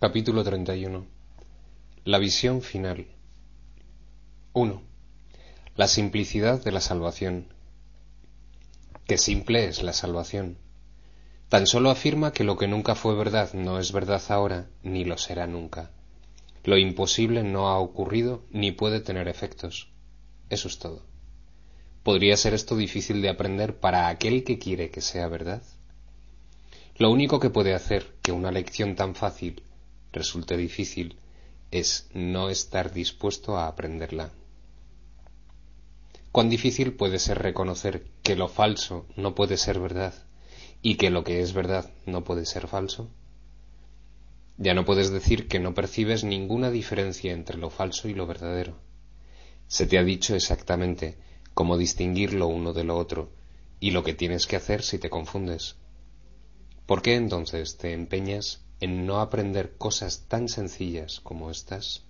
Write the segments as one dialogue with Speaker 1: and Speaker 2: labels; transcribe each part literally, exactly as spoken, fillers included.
Speaker 1: Capítulo treinta y uno. La visión final. uno. La simplicidad de la salvación. Qué simple es la salvación. Tan solo afirma que lo que nunca fue verdad no es verdad ahora, ni lo será nunca. Lo imposible no ha ocurrido ni puede tener efectos. Eso es todo. ¿Podría ser esto difícil de aprender para aquel que quiere que sea verdad? Lo único que puede hacer que una lección tan fácil resulte difícil es no estar dispuesto a aprenderla. ¿Cuán difícil puede ser reconocer que lo falso no puede ser verdad y que lo que es verdad no puede ser falso? Ya no puedes decir que no percibes ninguna diferencia entre lo falso y lo verdadero. Se te ha dicho exactamente cómo distinguir lo uno de lo otro y lo que tienes que hacer si te confundes. ¿Por qué entonces te empeñas en no aprender cosas tan sencillas como estas?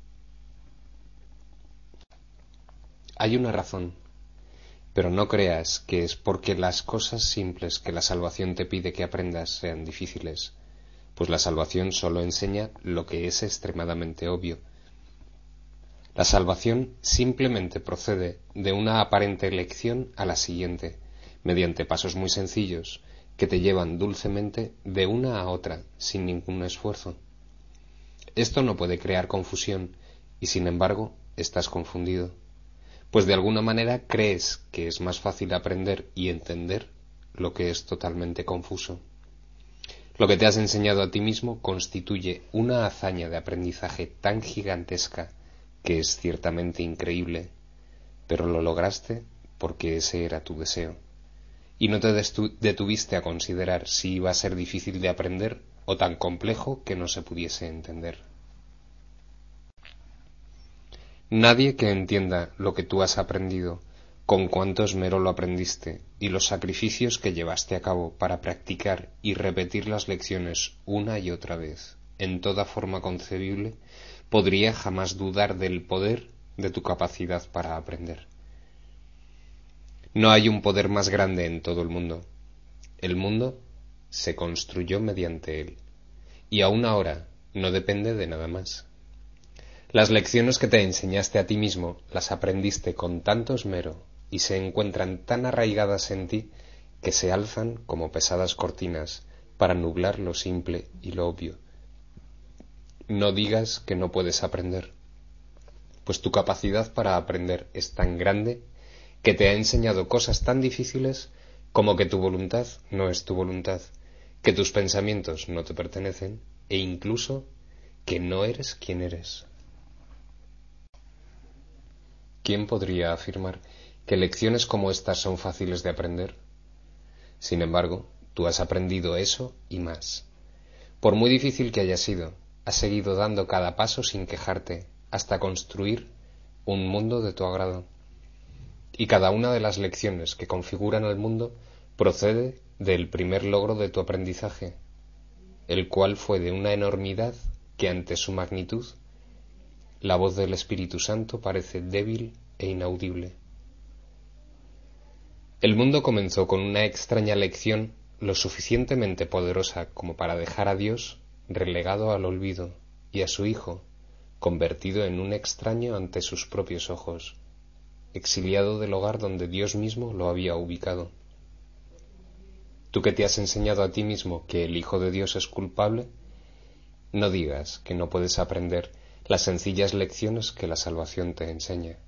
Speaker 1: Hay una razón, pero no creas que es porque las cosas simples que la salvación te pide que aprendas sean difíciles, pues la salvación solo enseña lo que es extremadamente obvio. La salvación simplemente procede de una aparente elección a la siguiente, mediante pasos muy sencillos, que te llevan dulcemente de una a otra sin ningún esfuerzo. Esto no puede crear confusión y sin embargo estás confundido, pues de alguna manera crees que es más fácil aprender y entender lo que es totalmente confuso. Lo que te has enseñado a ti mismo constituye una hazaña de aprendizaje tan gigantesca que es ciertamente increíble, pero lo lograste porque ese era tu deseo. Y no te detuviste a considerar si iba a ser difícil de aprender o tan complejo que no se pudiese entender. Nadie que entienda lo que tú has aprendido, con cuánto esmero lo aprendiste y los sacrificios que llevaste a cabo para practicar y repetir las lecciones una y otra vez, en toda forma concebible, podría jamás dudar del poder de tu capacidad para aprender. No hay un poder más grande en todo el mundo. El mundo se construyó mediante él, y aún ahora no depende de nada más. Las lecciones que te enseñaste a ti mismo las aprendiste con tanto esmero y se encuentran tan arraigadas en ti que se alzan como pesadas cortinas para nublar lo simple y lo obvio. No digas que no puedes aprender, pues tu capacidad para aprender es tan grande que te ha enseñado cosas tan difíciles como que tu voluntad no es tu voluntad, que tus pensamientos no te pertenecen e incluso que no eres quien eres. ¿Quién podría afirmar que lecciones como estas son fáciles de aprender? Sin embargo, tú has aprendido eso y más. Por muy difícil que haya sido, has seguido dando cada paso sin quejarte hasta construir un mundo de tu agrado. Y cada una de las lecciones que configuran el mundo procede del primer logro de tu aprendizaje, el cual fue de una enormidad que ante su magnitud la voz del Espíritu Santo parece débil e inaudible. El mundo comenzó con una extraña lección lo suficientemente poderosa como para dejar a Dios relegado al olvido y a su Hijo convertido en un extraño ante sus propios ojos, exiliado del hogar donde Dios mismo lo había ubicado. Tú que te has enseñado a ti mismo que el Hijo de Dios es culpable, no digas que no puedes aprender las sencillas lecciones que la salvación te enseña.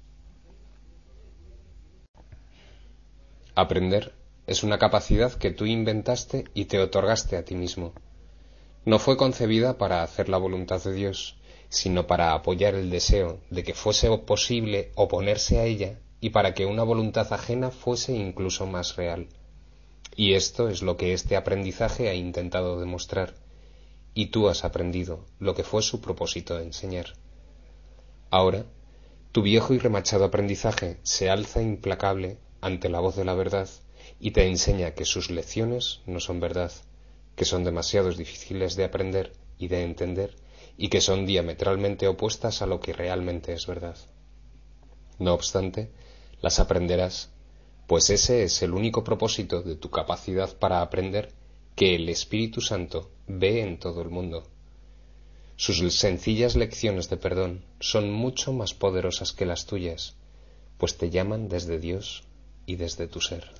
Speaker 1: Aprender es una capacidad que tú inventaste y te otorgaste a ti mismo. No fue concebida para hacer la voluntad de Dios, sino para apoyar el deseo de que fuese posible oponerse a ella y para que una voluntad ajena fuese incluso más real. Y esto es lo que este aprendizaje ha intentado demostrar, y tú has aprendido lo que fue su propósito de enseñar. Ahora, tu viejo y remachado aprendizaje se alza implacable ante la voz de la verdad y te enseña que sus lecciones no son verdad, que son demasiado difíciles de aprender y de entender y que son diametralmente opuestas a lo que realmente es verdad. No obstante, las aprenderás, pues ese es el único propósito de tu capacidad para aprender que el Espíritu Santo ve en todo el mundo. Sus sencillas lecciones de perdón son mucho más poderosas que las tuyas, pues te llaman desde Dios y desde tu ser.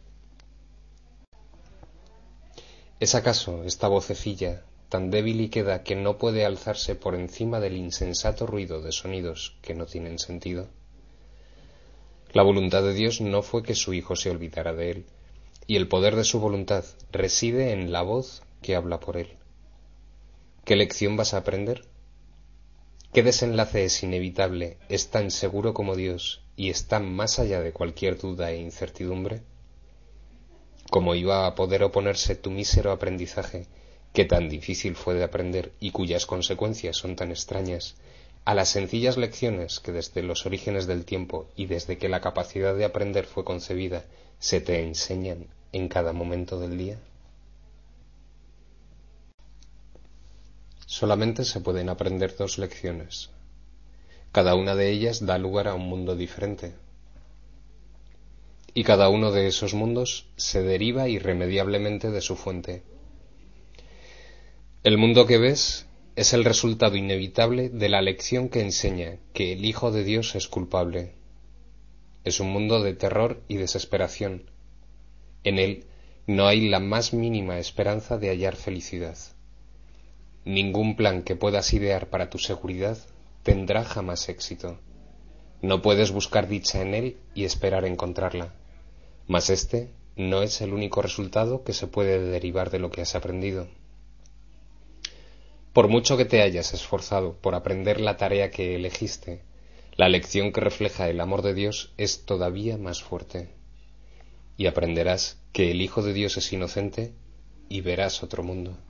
Speaker 1: ¿Es acaso esta vocecilla tan débil y queda que no puede alzarse por encima del insensato ruido de sonidos que no tienen sentido? La voluntad de Dios no fue que su Hijo se olvidara de él, y el poder de su voluntad reside en la voz que habla por él. ¿Qué lección vas a aprender? ¿Qué desenlace es inevitable, es tan seguro como Dios y está más allá de cualquier duda e incertidumbre? ¿Cómo iba a poder oponerse tu mísero aprendizaje, que tan difícil fue de aprender y cuyas consecuencias son tan extrañas, a las sencillas lecciones que desde los orígenes del tiempo y desde que la capacidad de aprender fue concebida se te enseñan en cada momento del día? Solamente se pueden aprender dos lecciones. Cada una de ellas da lugar a un mundo diferente. Y cada uno de esos mundos se deriva irremediablemente de su fuente. El mundo que ves es el resultado inevitable de la lección que enseña que el Hijo de Dios es culpable. Es un mundo de terror y desesperación. En él no hay la más mínima esperanza de hallar felicidad. Ningún plan que puedas idear para tu seguridad tendrá jamás éxito. No puedes buscar dicha en él y esperar encontrarla, mas este no es el único resultado que se puede derivar de lo que has aprendido. Por mucho que te hayas esforzado por aprender la tarea que elegiste, la lección que refleja el amor de Dios es todavía más fuerte, y aprenderás que el Hijo de Dios es inocente y verás otro mundo.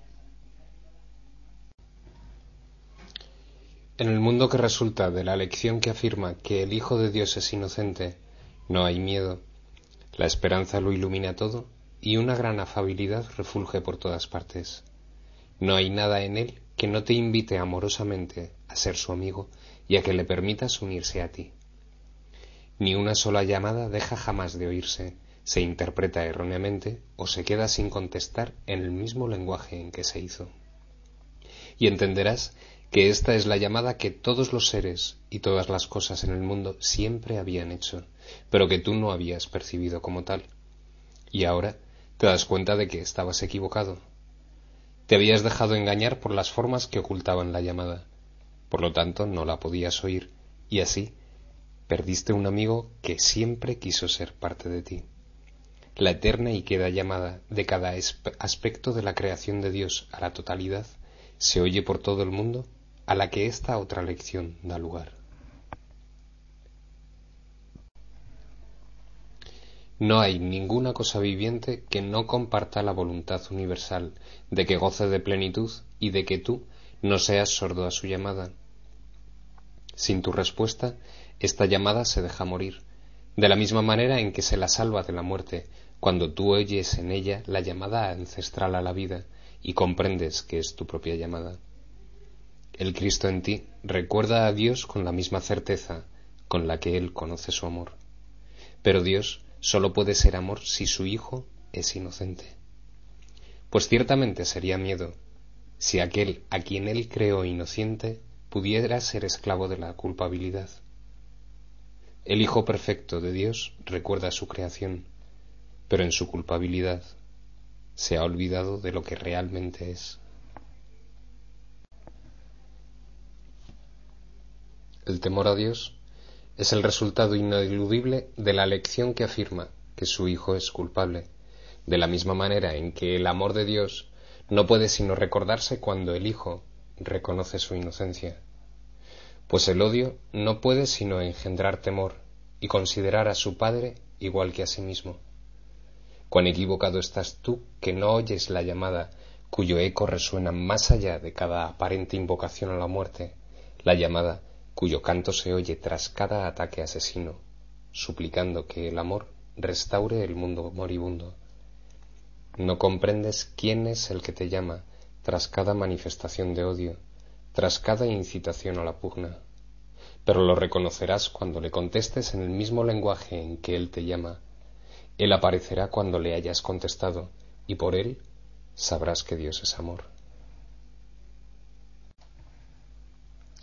Speaker 1: En el mundo que resulta de la lección que afirma que el Hijo de Dios es inocente, no hay miedo, la esperanza lo ilumina todo y una gran afabilidad refulge por todas partes. No hay nada en él que no te invite amorosamente a ser su amigo y a que le permitas unirse a ti. Ni una sola llamada deja jamás de oírse, se interpreta erróneamente o se queda sin contestar en el mismo lenguaje en que se hizo. Y entenderás que esta es la llamada que todos los seres y todas las cosas en el mundo siempre habían hecho, pero que tú no habías percibido como tal. Y ahora te das cuenta de que estabas equivocado. Te habías dejado engañar por las formas que ocultaban la llamada, por lo tanto no la podías oír, y así perdiste un amigo que siempre quiso ser parte de ti. La eterna y queda llamada de cada aspecto de la creación de Dios a la totalidad se oye por todo el mundo, a la que esta otra lección da lugar. No hay ninguna cosa viviente que no comparta la voluntad universal de que goce de plenitud y de que tú no seas sordo a su llamada. Sin tu respuesta, esta llamada se deja morir, de la misma manera en que se la salva de la muerte cuando tú oyes en ella la llamada ancestral a la vida y comprendes que es tu propia llamada. El Cristo en ti recuerda a Dios con la misma certeza con la que Él conoce su amor. Pero Dios solo puede ser amor si su Hijo es inocente. Pues ciertamente sería miedo si aquel a quien Él creó inocente pudiera ser esclavo de la culpabilidad. El Hijo perfecto de Dios recuerda su creación, pero en su culpabilidad se ha olvidado de lo que realmente es. El temor a Dios es el resultado ineludible de la lección que afirma que su Hijo es culpable, de la misma manera en que el amor de Dios no puede sino recordarse cuando el Hijo reconoce su inocencia. Pues el odio no puede sino engendrar temor y considerar a su Padre igual que a sí mismo. Cuán equivocado estás tú que no oyes la llamada cuyo eco resuena más allá de cada aparente invocación a la muerte, la llamada cuyo canto se oye tras cada ataque asesino, suplicando que el amor restaure el mundo moribundo. No comprendes quién es el que te llama tras cada manifestación de odio, tras cada incitación a la pugna, pero lo reconocerás cuando le contestes en el mismo lenguaje en que él te llama. Él aparecerá cuando le hayas contestado, y por él sabrás que Dios es amor.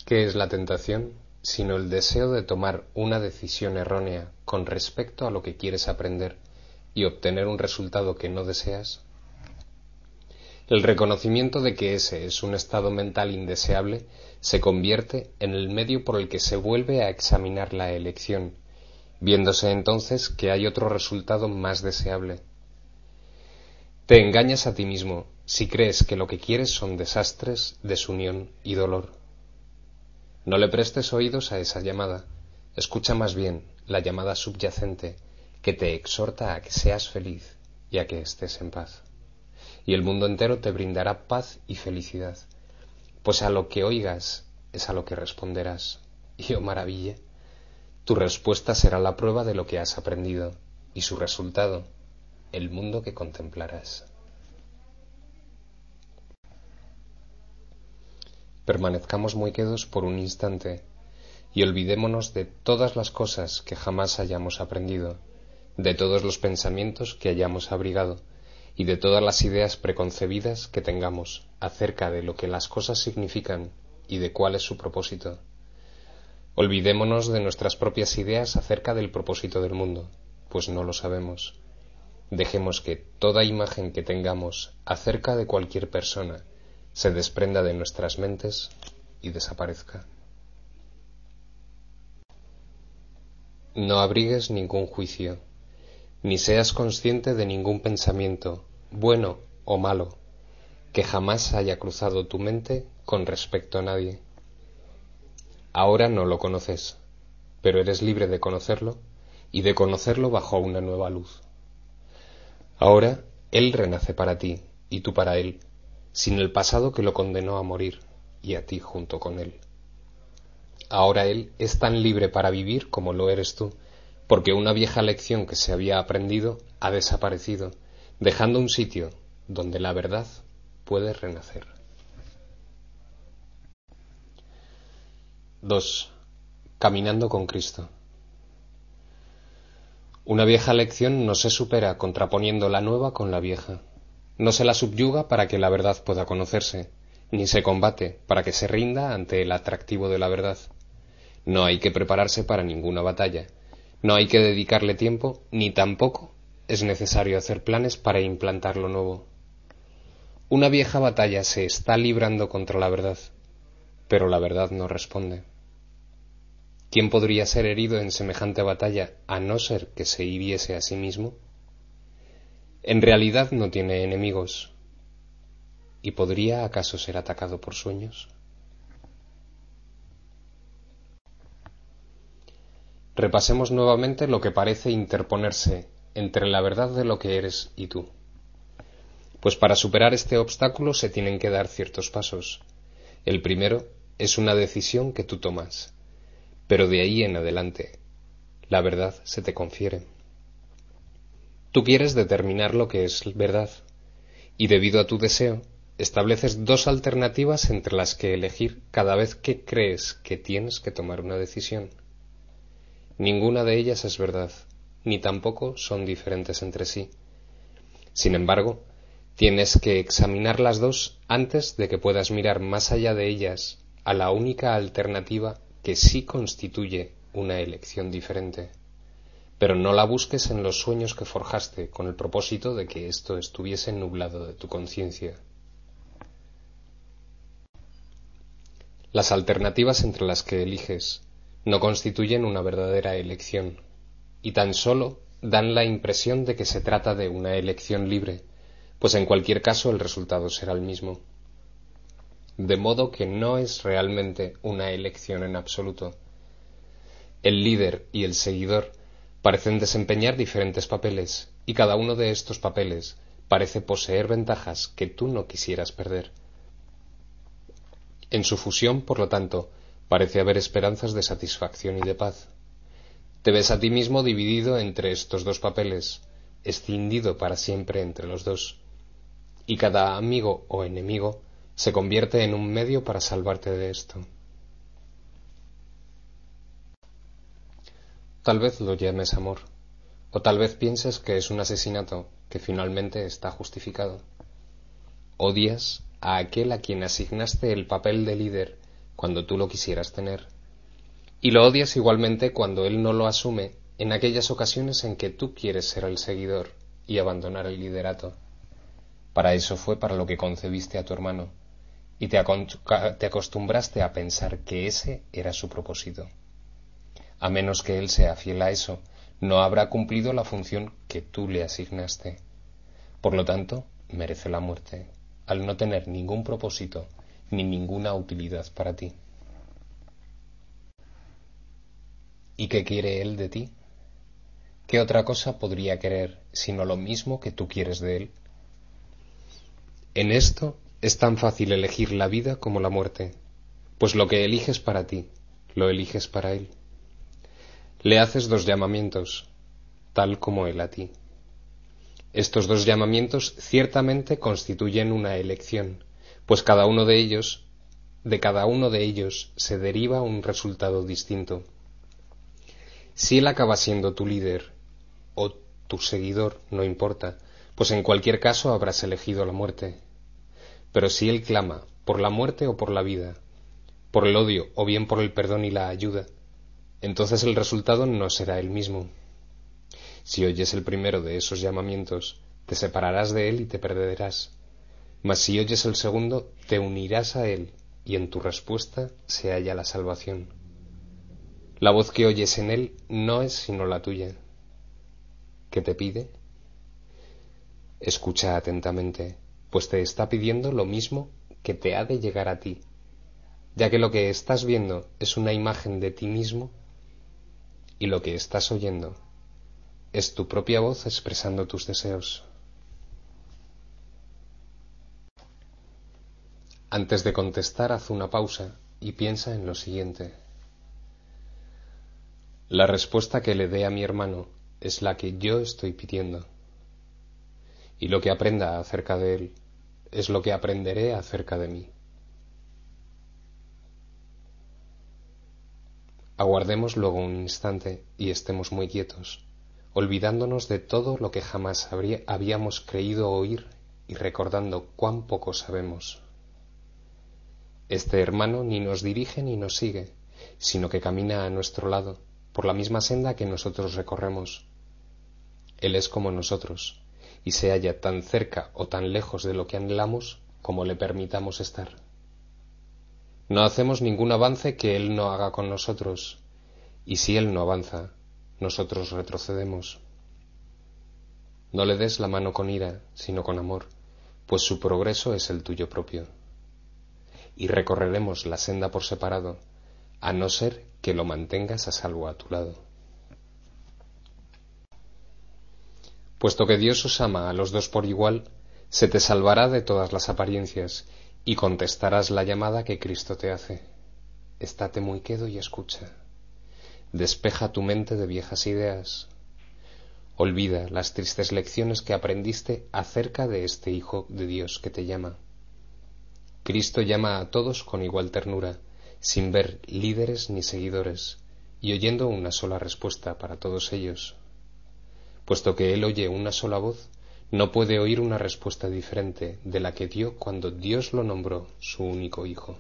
Speaker 1: ¿Qué es la tentación? Sino el deseo de tomar una decisión errónea con respecto a lo que quieres aprender y obtener un resultado que no deseas. El reconocimiento de que ese es un estado mental indeseable se convierte en el medio por el que se vuelve a examinar la elección, viéndose entonces que hay otro resultado más deseable. Te engañas a ti mismo si crees que lo que quieres son desastres, desunión y dolor. No le prestes oídos a esa llamada, escucha más bien la llamada subyacente que te exhorta a que seas feliz y a que estés en paz. Y el mundo entero te brindará paz y felicidad, pues a lo que oigas es a lo que responderás. Y oh maravilla, tu respuesta será la prueba de lo que has aprendido, y su resultado, el mundo que contemplarás. Permanezcamos muy quedos por un instante y olvidémonos de todas las cosas que jamás hayamos aprendido, de todos los pensamientos que hayamos abrigado y de todas las ideas preconcebidas que tengamos acerca de lo que las cosas significan y de cuál es su propósito. Olvidémonos de nuestras propias ideas acerca del propósito del mundo, pues no lo sabemos. Dejemos que toda imagen que tengamos acerca de cualquier persona se desprenda de nuestras mentes y desaparezca. No abrigues ningún juicio, ni seas consciente de ningún pensamiento, bueno o malo, que jamás haya cruzado tu mente con respecto a nadie. Ahora no lo conoces, pero eres libre de conocerlo y de conocerlo bajo una nueva luz. Ahora él renace para ti y tú para él, sin el pasado que lo condenó a morir y a ti junto con él. Ahora él es tan libre para vivir como lo eres tú, porque una vieja lección que se había aprendido ha desaparecido, dejando un sitio donde la verdad puede renacer. dos. Caminando con Cristo. Una vieja lección no se supera contraponiendo la nueva con la vieja. No se la subyuga para que la verdad pueda conocerse, ni se combate para que se rinda ante el atractivo de la verdad. No hay que prepararse para ninguna batalla, no hay que dedicarle tiempo, ni tampoco es necesario hacer planes para implantar lo nuevo. Una vieja batalla se está librando contra la verdad, pero la verdad no responde. ¿Quién podría ser herido en semejante batalla a no ser que se hiriese a sí mismo? En realidad no tiene enemigos. ¿Y podría acaso ser atacado por sueños? Repasemos nuevamente lo que parece interponerse entre la verdad de lo que eres y tú. Pues para superar este obstáculo se tienen que dar ciertos pasos. El primero es una decisión que tú tomas, pero de ahí en adelante la verdad se te confiere. Tú quieres determinar lo que es verdad, y debido a tu deseo, estableces dos alternativas entre las que elegir cada vez que crees que tienes que tomar una decisión. Ninguna de ellas es verdad, ni tampoco son diferentes entre sí. Sin embargo, tienes que examinar las dos antes de que puedas mirar más allá de ellas a la única alternativa que sí constituye una elección diferente. Pero no la busques en los sueños que forjaste con el propósito de que esto estuviese nublado de tu conciencia. Las alternativas entre las que eliges no constituyen una verdadera elección, y tan solo dan la impresión de que se trata de una elección libre, pues en cualquier caso el resultado será el mismo. De modo que no es realmente una elección en absoluto. El líder y el seguidor parecen desempeñar diferentes papeles, y cada uno de estos papeles parece poseer ventajas que tú no quisieras perder. En su fusión, por lo tanto, parece haber esperanzas de satisfacción y de paz. Te ves a ti mismo dividido entre estos dos papeles, escindido para siempre entre los dos, y cada amigo o enemigo se convierte en un medio para salvarte de esto. Tal vez lo llames amor, o tal vez pienses que es un asesinato que finalmente está justificado. Odias a aquel a quien asignaste el papel de líder cuando tú lo quisieras tener, y lo odias igualmente cuando él no lo asume en aquellas ocasiones en que tú quieres ser el seguidor y abandonar el liderato. Para eso fue para lo que concebiste a tu hermano, y te, te acostumbraste a pensar que ese era su propósito. A menos que él sea fiel a eso, no habrá cumplido la función que tú le asignaste. Por lo tanto, merece la muerte, al no tener ningún propósito ni ninguna utilidad para ti. ¿Y qué quiere él de ti? ¿Qué otra cosa podría querer sino lo mismo que tú quieres de él? En esto es tan fácil elegir la vida como la muerte, pues lo que eliges para ti, lo eliges para él. Le haces dos llamamientos, tal como él a ti. Estos dos llamamientos ciertamente constituyen una elección, pues cada uno de ellos, de cada uno de ellos se deriva un resultado distinto. Si él acaba siendo tu líder o tu seguidor, no importa, pues en cualquier caso habrás elegido la muerte. Pero si él clama por la muerte o por la vida, por el odio o bien por el perdón y la ayuda, entonces el resultado no será el mismo. Si oyes el primero de esos llamamientos, te separarás de él y te perderás. Mas si oyes el segundo, te unirás a él, y en tu respuesta se halla la salvación. La voz que oyes en él no es sino la tuya. ¿Qué te pide? Escucha atentamente, pues te está pidiendo lo mismo que te ha de llegar a ti, ya que lo que estás viendo es una imagen de ti mismo y lo que estás oyendo es tu propia voz expresando tus deseos. Antes de contestar, haz una pausa y piensa en lo siguiente. La respuesta que le dé a mi hermano es la que yo estoy pidiendo, y lo que aprenda acerca de él es lo que aprenderé acerca de mí. Aguardemos luego un instante y estemos muy quietos, olvidándonos de todo lo que jamás habría, habíamos creído oír y recordando cuán poco sabemos. Este hermano ni nos dirige ni nos sigue, sino que camina a nuestro lado, por la misma senda que nosotros recorremos. Él es como nosotros, y se halla tan cerca o tan lejos de lo que anhelamos como le permitamos estar. No hacemos ningún avance que él no haga con nosotros, y si él no avanza, nosotros retrocedemos. No le des la mano con ira, sino con amor, pues su progreso es el tuyo propio. Y recorreremos la senda por separado, a no ser que lo mantengas a salvo a tu lado. Puesto que Dios os ama a los dos por igual, se te salvará de todas las apariencias y contestarás la llamada que Cristo te hace. Estate muy quedo y escucha. Despeja tu mente de viejas ideas. Olvida las tristes lecciones que aprendiste acerca de este Hijo de Dios que te llama. Cristo llama a todos con igual ternura, sin ver líderes ni seguidores, y oyendo una sola respuesta para todos ellos. Puesto que él oye una sola voz, no puede oír una respuesta diferente de la que dio cuando Dios lo nombró su único Hijo.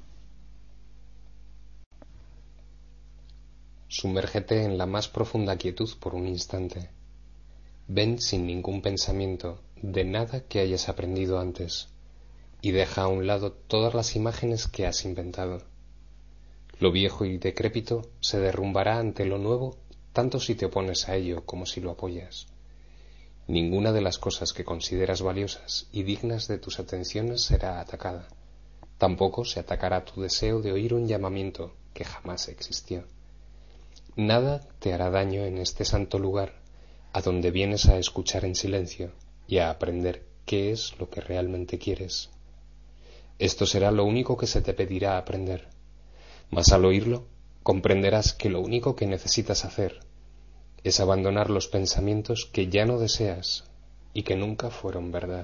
Speaker 1: Sumérgete en la más profunda quietud por un instante. Ven sin ningún pensamiento de nada que hayas aprendido antes, y deja a un lado todas las imágenes que has inventado. Lo viejo y decrépito se derrumbará ante lo nuevo, tanto si te opones a ello como si lo apoyas. Ninguna de las cosas que consideras valiosas y dignas de tus atenciones será atacada. Tampoco se atacará tu deseo de oír un llamamiento que jamás existió. Nada te hará daño en este santo lugar, a donde vienes a escuchar en silencio y a aprender qué es lo que realmente quieres. Esto será lo único que se te pedirá aprender, mas al oírlo comprenderás que lo único que necesitas hacer es abandonar los pensamientos que ya no deseas y que nunca fueron verdad.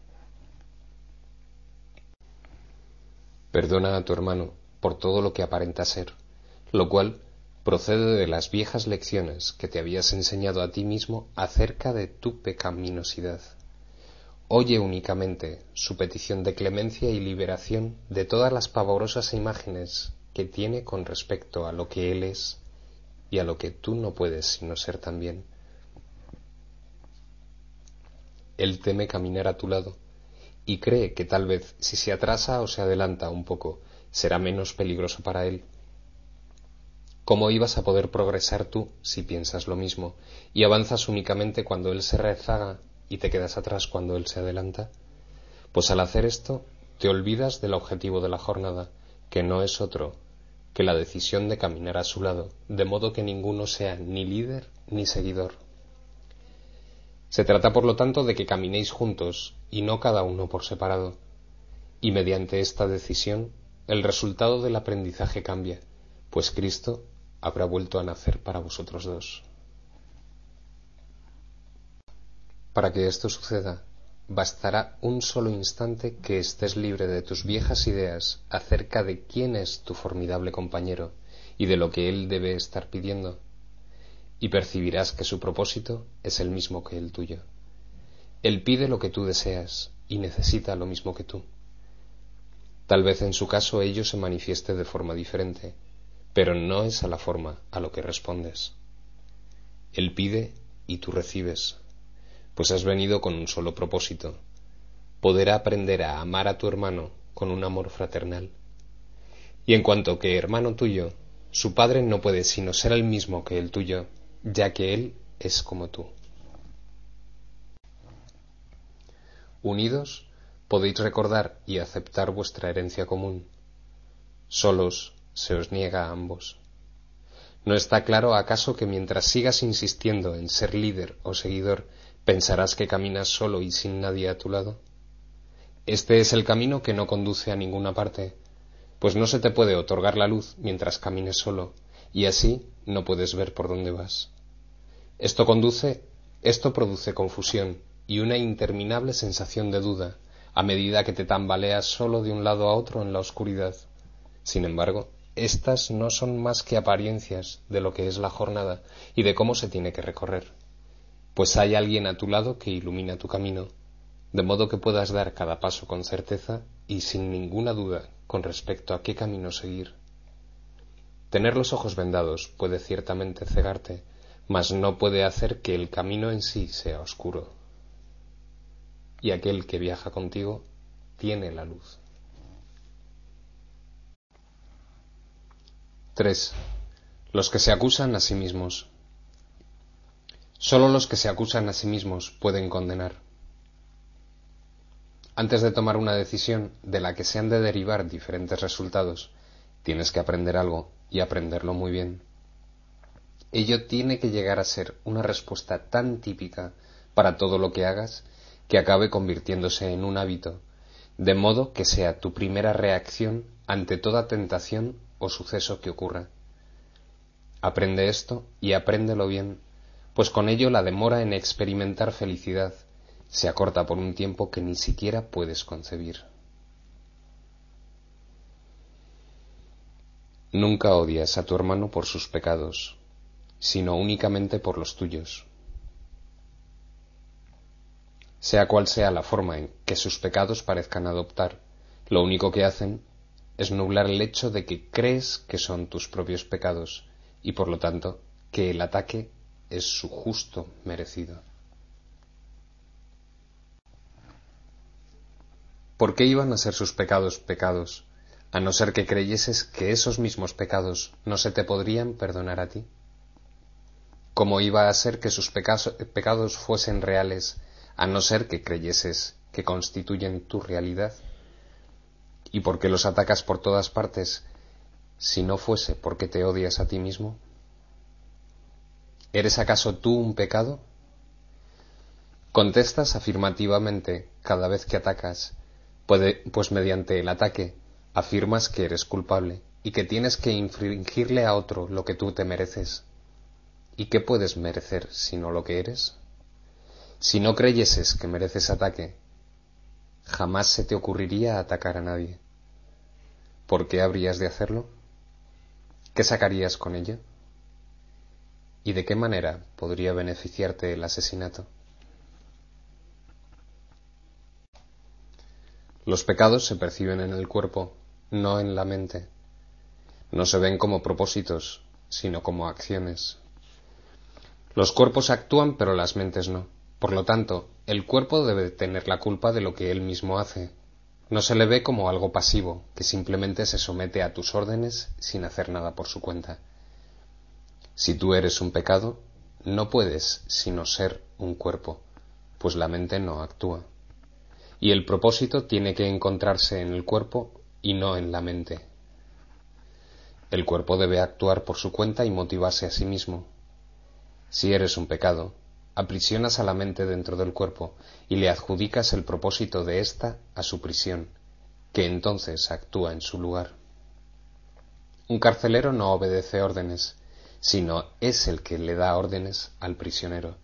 Speaker 1: Perdona a tu hermano por todo lo que aparenta ser, lo cual procede de las viejas lecciones que te habías enseñado a ti mismo acerca de tu pecaminosidad. Oye únicamente su petición de clemencia y liberación de todas las pavorosas imágenes que tiene con respecto a lo que él es y a lo que tú no puedes sino ser también. Él teme caminar a tu lado y cree que tal vez si se atrasa o se adelanta un poco será menos peligroso para él. ¿Cómo ibas a poder progresar tú si piensas lo mismo y avanzas únicamente cuando él se rezaga y te quedas atrás cuando él se adelanta? Pues al hacer esto te olvidas del objetivo de la jornada, que no es otro que la decisión de caminar a su lado, de modo que ninguno sea ni líder ni seguidor. Se trata por lo tanto de que caminéis juntos y no cada uno por separado, y mediante esta decisión el resultado del aprendizaje cambia, pues Cristo habrá vuelto a nacer para vosotros dos. Para que esto suceda, bastará un solo instante que estés libre de tus viejas ideas acerca de quién es tu formidable compañero y de lo que él debe estar pidiendo, y percibirás que su propósito es el mismo que el tuyo. Él pide lo que tú deseas y necesita lo mismo que tú. Tal vez en su caso ello se manifieste de forma diferente, pero no es a la forma a lo que respondes. Él pide y tú recibes, pues has venido con un solo propósito: poder aprender a amar a tu hermano con un amor fraternal. Y en cuanto que hermano tuyo, su padre no puede sino ser el mismo que el tuyo, ya que él es como tú. Unidos podéis recordar y aceptar vuestra herencia común. Solos se os niega a ambos. ¿No está claro acaso que mientras sigas insistiendo en ser líder o seguidor, pensarás que caminas solo y sin nadie a tu lado? Este es el camino que no conduce a ninguna parte, pues no se te puede otorgar la luz mientras camines solo, y así no puedes ver por dónde vas. Esto conduce, esto produce confusión y una interminable sensación de duda, a medida que te tambaleas solo de un lado a otro en la oscuridad. Sin embargo, estas no son más que apariencias de lo que es la jornada y de cómo se tiene que recorrer, pues hay alguien a tu lado que ilumina tu camino, de modo que puedas dar cada paso con certeza y sin ninguna duda con respecto a qué camino seguir. Tener los ojos vendados puede ciertamente cegarte, mas no puede hacer que el camino en sí sea oscuro. Y aquel que viaja contigo tiene la luz. tres. Los que se acusan a sí mismos. Solo los que se acusan a sí mismos pueden condenar. Antes de tomar una decisión de la que se han de derivar diferentes resultados, tienes que aprender algo y aprenderlo muy bien. Ello tiene que llegar a ser una respuesta tan típica para todo lo que hagas que acabe convirtiéndose en un hábito, de modo que sea tu primera reacción ante toda tentación o suceso que ocurra. Aprende esto y apréndelo bien, pues con ello la demora en experimentar felicidad se acorta por un tiempo que ni siquiera puedes concebir. Nunca odias a tu hermano por sus pecados, sino únicamente por los tuyos. Sea cual sea la forma en que sus pecados parezcan adoptar, lo único que hacen es nublar el hecho de que crees que son tus propios pecados y por lo tanto que el ataque es su justo merecido. ¿Por qué iban a ser sus pecados pecados, a no ser que creyeses que esos mismos pecados no se te podrían perdonar a ti? ¿Cómo iba a ser que sus pecados, pecados fuesen reales, a no ser que creyeses que constituyen tu realidad? ¿Y por qué los atacas por todas partes, si no fuese porque te odias a ti mismo? ¿Eres acaso tú un pecado? Contestas afirmativamente cada vez que atacas, pues mediante el ataque afirmas que eres culpable y que tienes que infligirle a otro lo que tú te mereces. ¿Y qué puedes merecer sino lo que eres? Si no creyeses que mereces ataque, jamás se te ocurriría atacar a nadie. ¿Por qué habrías de hacerlo? ¿Qué sacarías con ello? ¿Y de qué manera podría beneficiarte el asesinato? Los pecados se perciben en el cuerpo, no en la mente. No se ven como propósitos, sino como acciones. Los cuerpos actúan, pero las mentes no. Por lo tanto, el cuerpo debe tener la culpa de lo que él mismo hace. No se le ve como algo pasivo, que simplemente se somete a tus órdenes sin hacer nada por su cuenta. Si tú eres un pecado, no puedes sino ser un cuerpo, pues la mente no actúa. Y el propósito tiene que encontrarse en el cuerpo y no en la mente. El cuerpo debe actuar por su cuenta y motivarse a sí mismo. Si eres un pecado, aprisionas a la mente dentro del cuerpo y le adjudicas el propósito de ésta a su prisión, que entonces actúa en su lugar. Un carcelero no obedece órdenes, sino es el que le da órdenes al prisionero.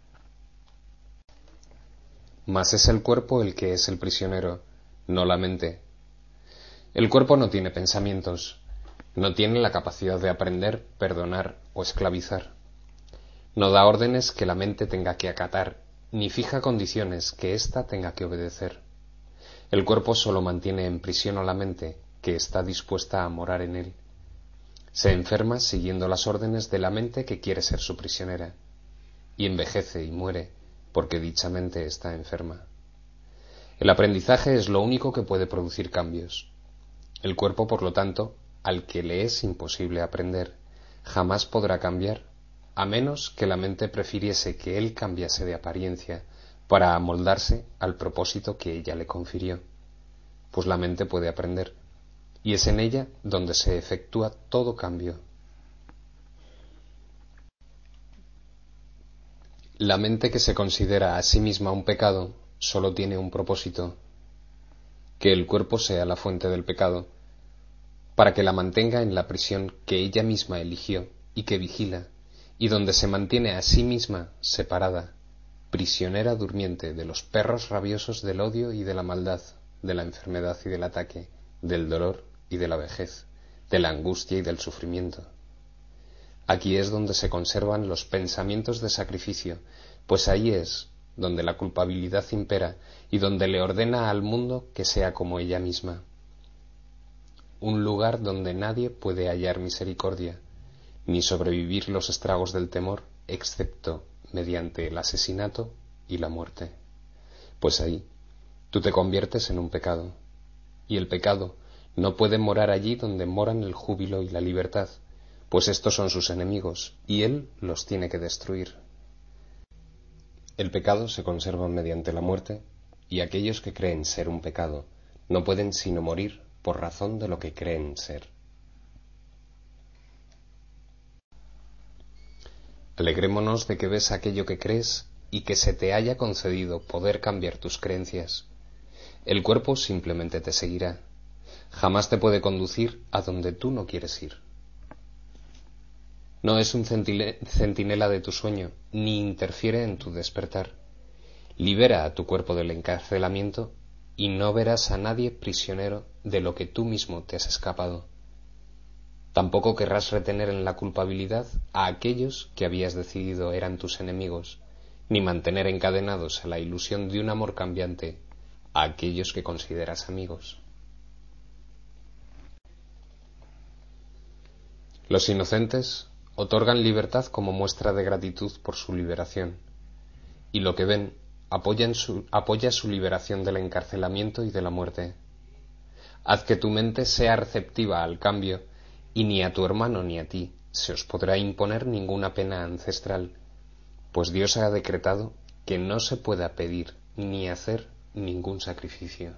Speaker 1: Mas es el cuerpo el que es el prisionero, no la mente. El cuerpo no tiene pensamientos, no tiene la capacidad de aprender, perdonar o esclavizar. No da órdenes que la mente tenga que acatar, ni fija condiciones que ésta tenga que obedecer. El cuerpo solo mantiene en prisión a la mente, que está dispuesta a morar en él. Se enferma siguiendo las órdenes de la mente que quiere ser su prisionera, y envejece y muere, porque dicha mente está enferma. El aprendizaje es lo único que puede producir cambios. El cuerpo, por lo tanto, al que le es imposible aprender, jamás podrá cambiar, a menos que la mente prefiriese que él cambiase de apariencia para amoldarse al propósito que ella le confirió, pues la mente puede aprender, y es en ella donde se efectúa todo cambio. La mente que se considera a sí misma un pecado solo tiene un propósito: que el cuerpo sea la fuente del pecado, para que la mantenga en la prisión que ella misma eligió y que vigila, y donde se mantiene a sí misma separada, prisionera durmiente de los perros rabiosos del odio y de la maldad, de la enfermedad y del ataque, del dolor y de la vejez, de la angustia y del sufrimiento. Aquí es donde se conservan los pensamientos de sacrificio, pues ahí es donde la culpabilidad impera y donde le ordena al mundo que sea como ella misma. Un lugar donde nadie puede hallar misericordia, ni sobrevivir los estragos del temor, excepto mediante el asesinato y la muerte. Pues ahí tú te conviertes en un pecado, y el pecado no puede morar allí donde moran el júbilo y la libertad, pues estos son sus enemigos, y él los tiene que destruir. El pecado se conserva mediante la muerte, y aquellos que creen ser un pecado no pueden sino morir por razón de lo que creen ser. Alegrémonos de que ves aquello que crees y que se te haya concedido poder cambiar tus creencias. El cuerpo simplemente te seguirá. Jamás te puede conducir a donde tú no quieres ir. No es un centinela de tu sueño, ni interfiere en tu despertar. Libera a tu cuerpo del encarcelamiento y no verás a nadie prisionero de lo que tú mismo te has escapado. Tampoco querrás retener en la culpabilidad a aquellos que habías decidido eran tus enemigos, ni mantener encadenados a la ilusión de un amor cambiante a aquellos que consideras amigos. Los inocentes otorgan libertad como muestra de gratitud por su liberación, y lo que ven apoya su, apoya su liberación del encarcelamiento y de la muerte. Haz que tu mente sea receptiva al cambio, y ni a tu hermano ni a ti se os podrá imponer ninguna pena ancestral, pues Dios ha decretado que no se pueda pedir ni hacer ningún sacrificio.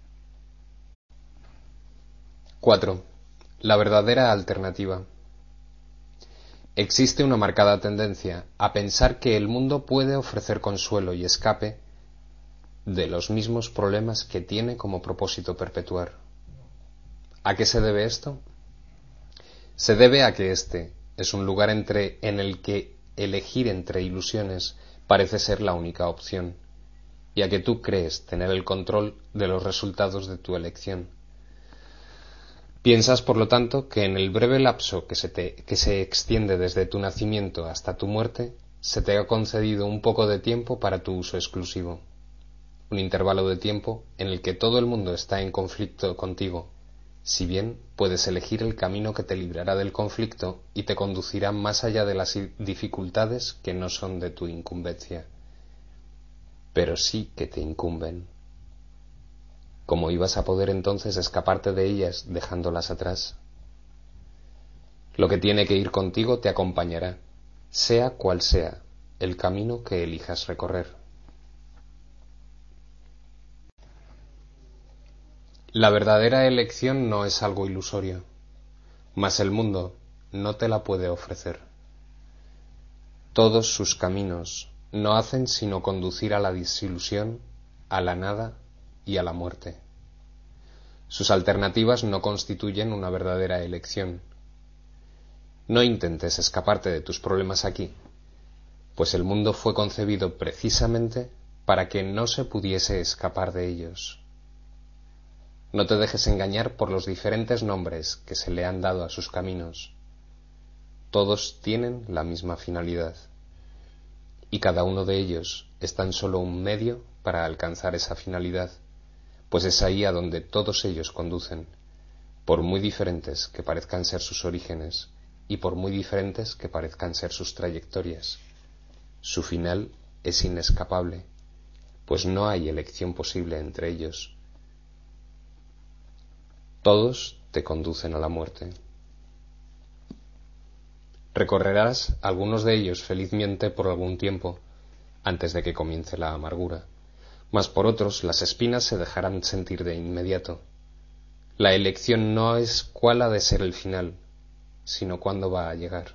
Speaker 1: cuatro. La verdadera alternativa. Existe una marcada tendencia a pensar que el mundo puede ofrecer consuelo y escape de los mismos problemas que tiene como propósito perpetuar. ¿A qué se debe esto? Se debe a que este es un lugar entre, en el que elegir entre ilusiones parece ser la única opción, y a que tú crees tener el control de los resultados de tu elección. Piensas, por lo tanto, que en el breve lapso que se, te, que se extiende desde tu nacimiento hasta tu muerte, se te ha concedido un poco de tiempo para tu uso exclusivo. un intervalo de tiempo en el que todo el mundo está en conflicto contigo, si bien puedes elegir el camino que te librará del conflicto y te conducirá más allá de las dificultades que no son de tu incumbencia, pero sí que te incumben. ¿Cómo ibas a poder entonces escaparte de ellas dejándolas atrás? Lo que tiene que ir contigo te acompañará, sea cual sea el camino que elijas recorrer. La verdadera elección no es algo ilusorio, mas el mundo no te la puede ofrecer. Todos sus caminos no hacen sino conducir a la desilusión, a la nada y a la muerte. Sus alternativas no constituyen una verdadera elección. No intentes escaparte de tus problemas aquí, pues el mundo fue concebido precisamente para que no se pudiese escapar de ellos. No te dejes engañar por los diferentes nombres que se le han dado a sus caminos. Todos tienen la misma finalidad, y cada uno de ellos es tan solo un medio para alcanzar esa finalidad, pues es ahí a donde todos ellos conducen, por muy diferentes que parezcan ser sus orígenes y por muy diferentes que parezcan ser sus trayectorias. Su final es inescapable, pues no hay elección posible entre ellos. Todos te conducen a la muerte. Recorrerás algunos de ellos felizmente por algún tiempo, antes de que comience la amargura, mas por otros las espinas se dejarán sentir de inmediato. La elección no es cuál ha de ser el final, sino cuándo va a llegar.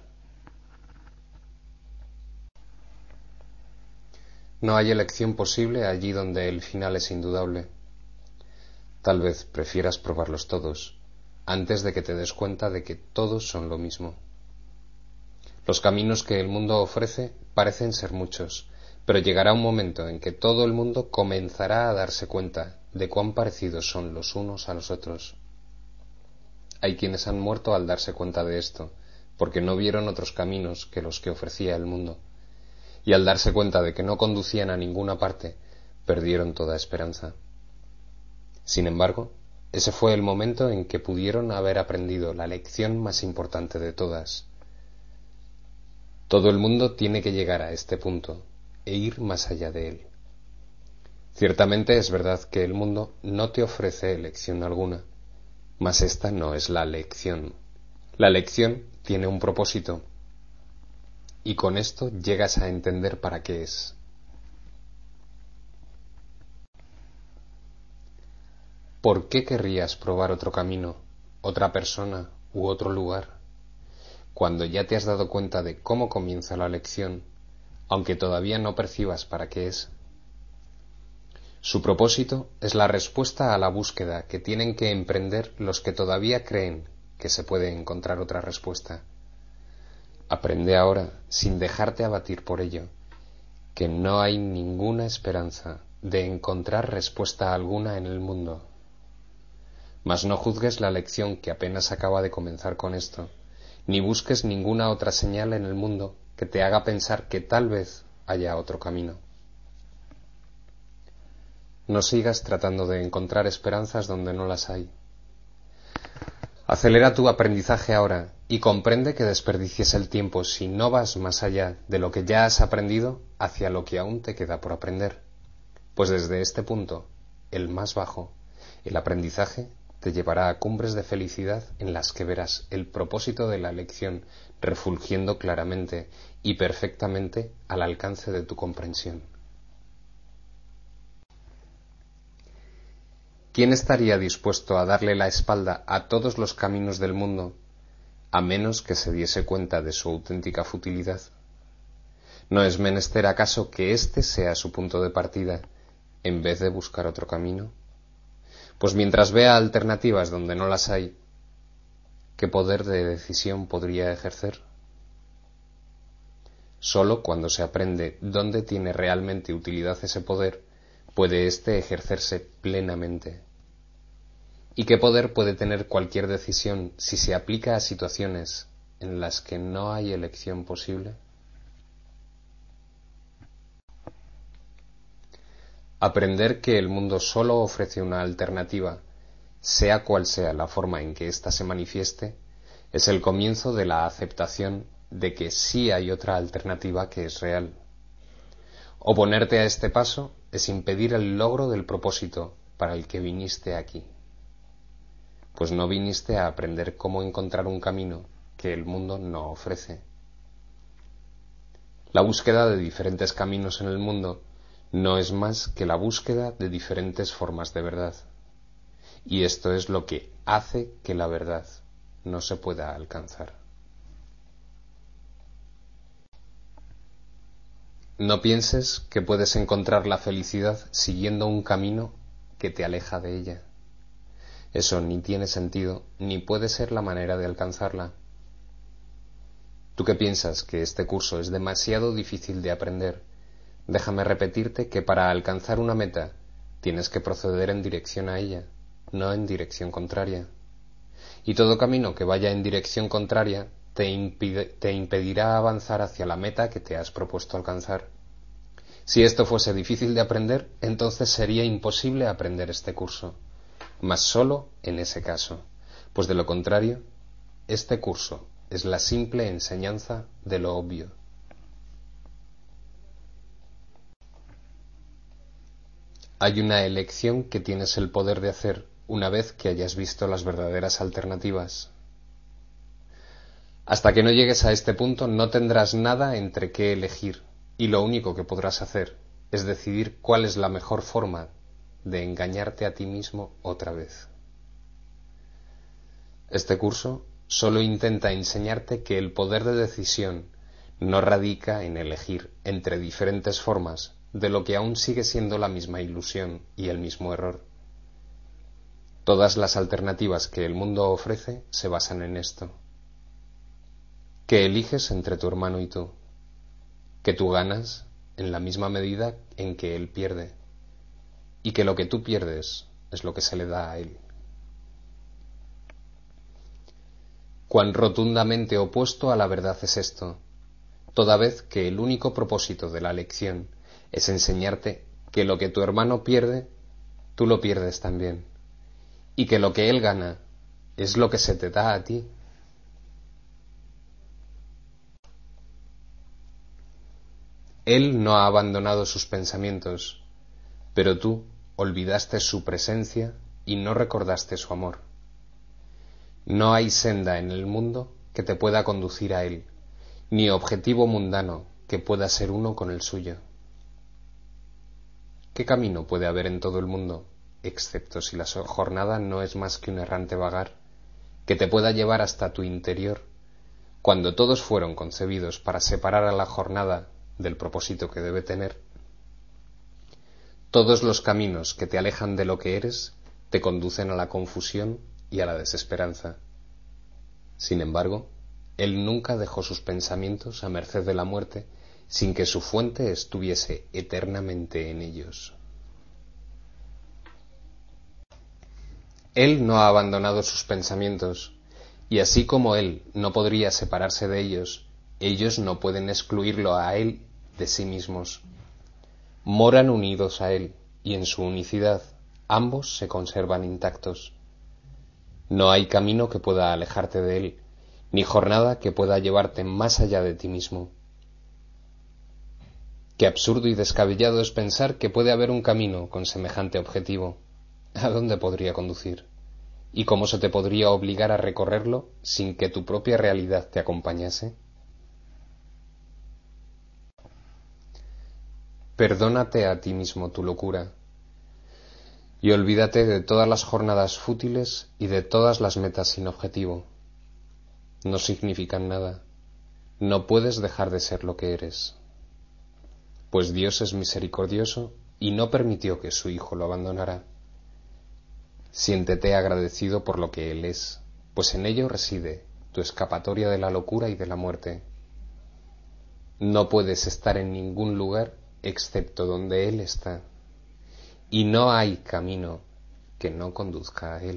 Speaker 1: No hay elección posible allí donde el final es indudable. Tal vez prefieras probarlos todos, antes de que te des cuenta de que todos son lo mismo. Los caminos que el mundo ofrece parecen ser muchos, pero llegará un momento en que todo el mundo comenzará a darse cuenta de cuán parecidos son los unos a los otros. Hay quienes han muerto al darse cuenta de esto, porque no vieron otros caminos que los que ofrecía el mundo, y al darse cuenta de que no conducían a ninguna parte, perdieron toda esperanza. Sin embargo, ese fue el momento en que pudieron haber aprendido la lección más importante de todas. Todo el mundo tiene que llegar a este punto e ir más allá de él. Ciertamente es verdad que el mundo no te ofrece elección alguna, mas esta no es la lección. La lección tiene un propósito, y con esto llegas a entender para qué es. ¿Por qué querrías probar otro camino, otra persona u otro lugar, cuando ya te has dado cuenta de cómo comienza la lección, aunque todavía no percibas para qué es? Su propósito es la respuesta a la búsqueda que tienen que emprender los que todavía creen que se puede encontrar otra respuesta. Aprende ahora, sin dejarte abatir por ello, que no hay ninguna esperanza de encontrar respuesta alguna en el mundo. Mas no juzgues la lección que apenas acaba de comenzar con esto, ni busques ninguna otra señal en el mundo que te haga pensar que tal vez haya otro camino. No sigas tratando de encontrar esperanzas donde no las hay. Acelera tu aprendizaje ahora y comprende que desperdicies el tiempo si no vas más allá de lo que ya has aprendido hacia lo que aún te queda por aprender. Pues desde este punto, el más bajo, el aprendizaje te llevará a cumbres de felicidad en las que verás el propósito de la lección refulgiendo claramente y perfectamente al alcance de tu comprensión. ¿Quién estaría dispuesto a darle la espalda a todos los caminos del mundo, a menos que se diese cuenta de su auténtica futilidad? ¿No es menester acaso que éste sea su punto de partida, en vez de buscar otro camino? Pues mientras vea alternativas donde no las hay, ¿qué poder de decisión podría ejercer? Solo cuando se aprende dónde tiene realmente utilidad ese poder, puede éste ejercerse plenamente. ¿Y qué poder puede tener cualquier decisión si se aplica a situaciones en las que no hay elección posible? Aprender que el mundo solo ofrece una alternativa, sea cual sea la forma en que ésta se manifieste, es el comienzo de la aceptación de que sí hay otra alternativa que es real. Oponerte a este paso es impedir el logro del propósito para el que viniste aquí, pues no viniste a aprender cómo encontrar un camino que el mundo no ofrece. La búsqueda de diferentes caminos en el mundo no es más que la búsqueda de diferentes formas de verdad, y esto es lo que hace que la verdad no se pueda alcanzar. No pienses que puedes encontrar la felicidad siguiendo un camino que te aleja de ella. Eso ni tiene sentido, ni puede ser la manera de alcanzarla. Tú que piensas que este curso es demasiado difícil de aprender, déjame repetirte que para alcanzar una meta tienes que proceder en dirección a ella, no en dirección contraria. Y todo camino que vaya en dirección contraria te, impide, te impedirá avanzar hacia la meta que te has propuesto alcanzar. Si esto fuese difícil de aprender, entonces sería imposible aprender este curso, mas solo en ese caso, pues de lo contrario, este curso es la simple enseñanza de lo obvio. Hay una elección que tienes el poder de hacer una vez que hayas visto las verdaderas alternativas. Hasta que no llegues a este punto no tendrás nada entre qué elegir, y lo único que podrás hacer es decidir cuál es la mejor forma de engañarte a ti mismo otra vez. Este curso solo intenta enseñarte que el poder de decisión no radica en elegir entre diferentes formas de lo que aún sigue siendo la misma ilusión y el mismo error. Todas las alternativas que el mundo ofrece se basan en esto. Que eliges entre tu hermano y tú, que tú ganas en la misma medida en que él pierde, y que lo que tú pierdes es lo que se le da a él. Cuán rotundamente opuesto a la verdad es esto, toda vez que el único propósito de la lección es enseñarte que lo que tu hermano pierde, tú lo pierdes también, y que lo que él gana es lo que se te da a ti. Él no ha abandonado sus pensamientos, pero tú olvidaste su presencia y no recordaste su amor. No hay senda en el mundo que te pueda conducir a él, ni objetivo mundano que pueda ser uno con el suyo. ¿Qué camino puede haber en todo el mundo, excepto si la jornada no es más que un errante vagar, que te pueda llevar hasta tu interior, cuando todos fueron concebidos para separar a la jornada del propósito que debe tener? Todos los caminos que te alejan de lo que eres te conducen a la confusión y a la desesperanza. Sin embargo, él nunca dejó sus pensamientos a merced de la muerte sin que su fuente estuviese eternamente en ellos. Él no ha abandonado sus pensamientos, y así como él no podría separarse de ellos, ellos no pueden excluirlo a él de sí mismos. Moran unidos a él, y en su unicidad ambos se conservan intactos. No hay camino que pueda alejarte de él, ni jornada que pueda llevarte más allá de ti mismo. Qué absurdo y descabellado es pensar que puede haber un camino con semejante objetivo. ¿A dónde podría conducir? ¿Y cómo se te podría obligar a recorrerlo sin que tu propia realidad te acompañase? Perdónate a ti mismo tu locura y olvídate de todas las jornadas fútiles y de todas las metas sin objetivo. No significan nada. No puedes dejar de ser lo que eres. Pues Dios es misericordioso y no permitió que su Hijo lo abandonara. Siéntete agradecido por lo que Él es, pues en ello reside tu escapatoria de la locura y de la muerte. No puedes estar en ningún lugar excepto donde Él está, y no hay camino que no conduzca a Él.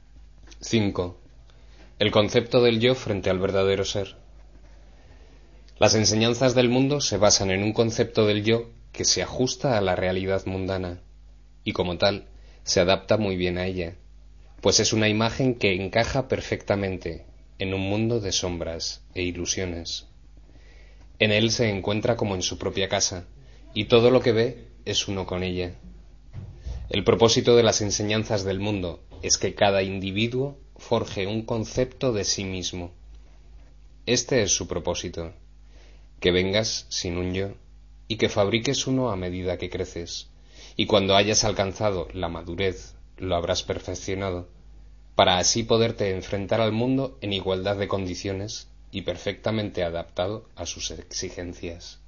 Speaker 1: cinco. El concepto del yo frente al verdadero ser. Las enseñanzas del mundo se basan en un concepto del yo que se ajusta a la realidad mundana, y como tal, se adapta muy bien a ella, pues es una imagen que encaja perfectamente en un mundo de sombras e ilusiones. En él se encuentra como en su propia casa, y todo lo que ve es uno con ella. El propósito de las enseñanzas del mundo es que cada individuo forje un concepto de sí mismo. Este es su propósito, que vengas sin un yo y que fabriques uno a medida que creces, y cuando hayas alcanzado la madurez lo habrás perfeccionado, para así poderte enfrentar al mundo en igualdad de condiciones y perfectamente adaptado a sus exigencias.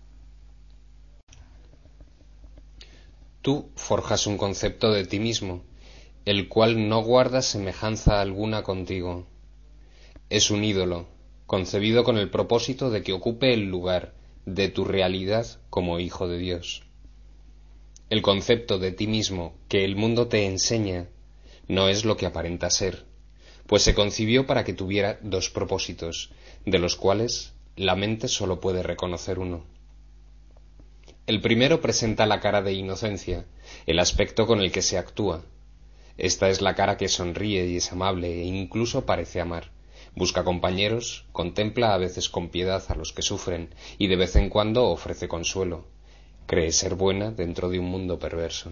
Speaker 1: Tú forjas un concepto de ti mismo, el cual no guarda semejanza alguna contigo. Es un ídolo, concebido con el propósito de que ocupe el lugar de tu realidad como hijo de Dios. El concepto de ti mismo que el mundo te enseña no es lo que aparenta ser, pues se concibió para que tuviera dos propósitos, de los cuales la mente sólo puede reconocer uno. El primero presenta la cara de inocencia, el aspecto con el que se actúa. Esta es la cara que sonríe y es amable e incluso parece amar. Busca compañeros, contempla a veces con piedad a los que sufren y de vez en cuando ofrece consuelo. Cree ser buena dentro de un mundo perverso.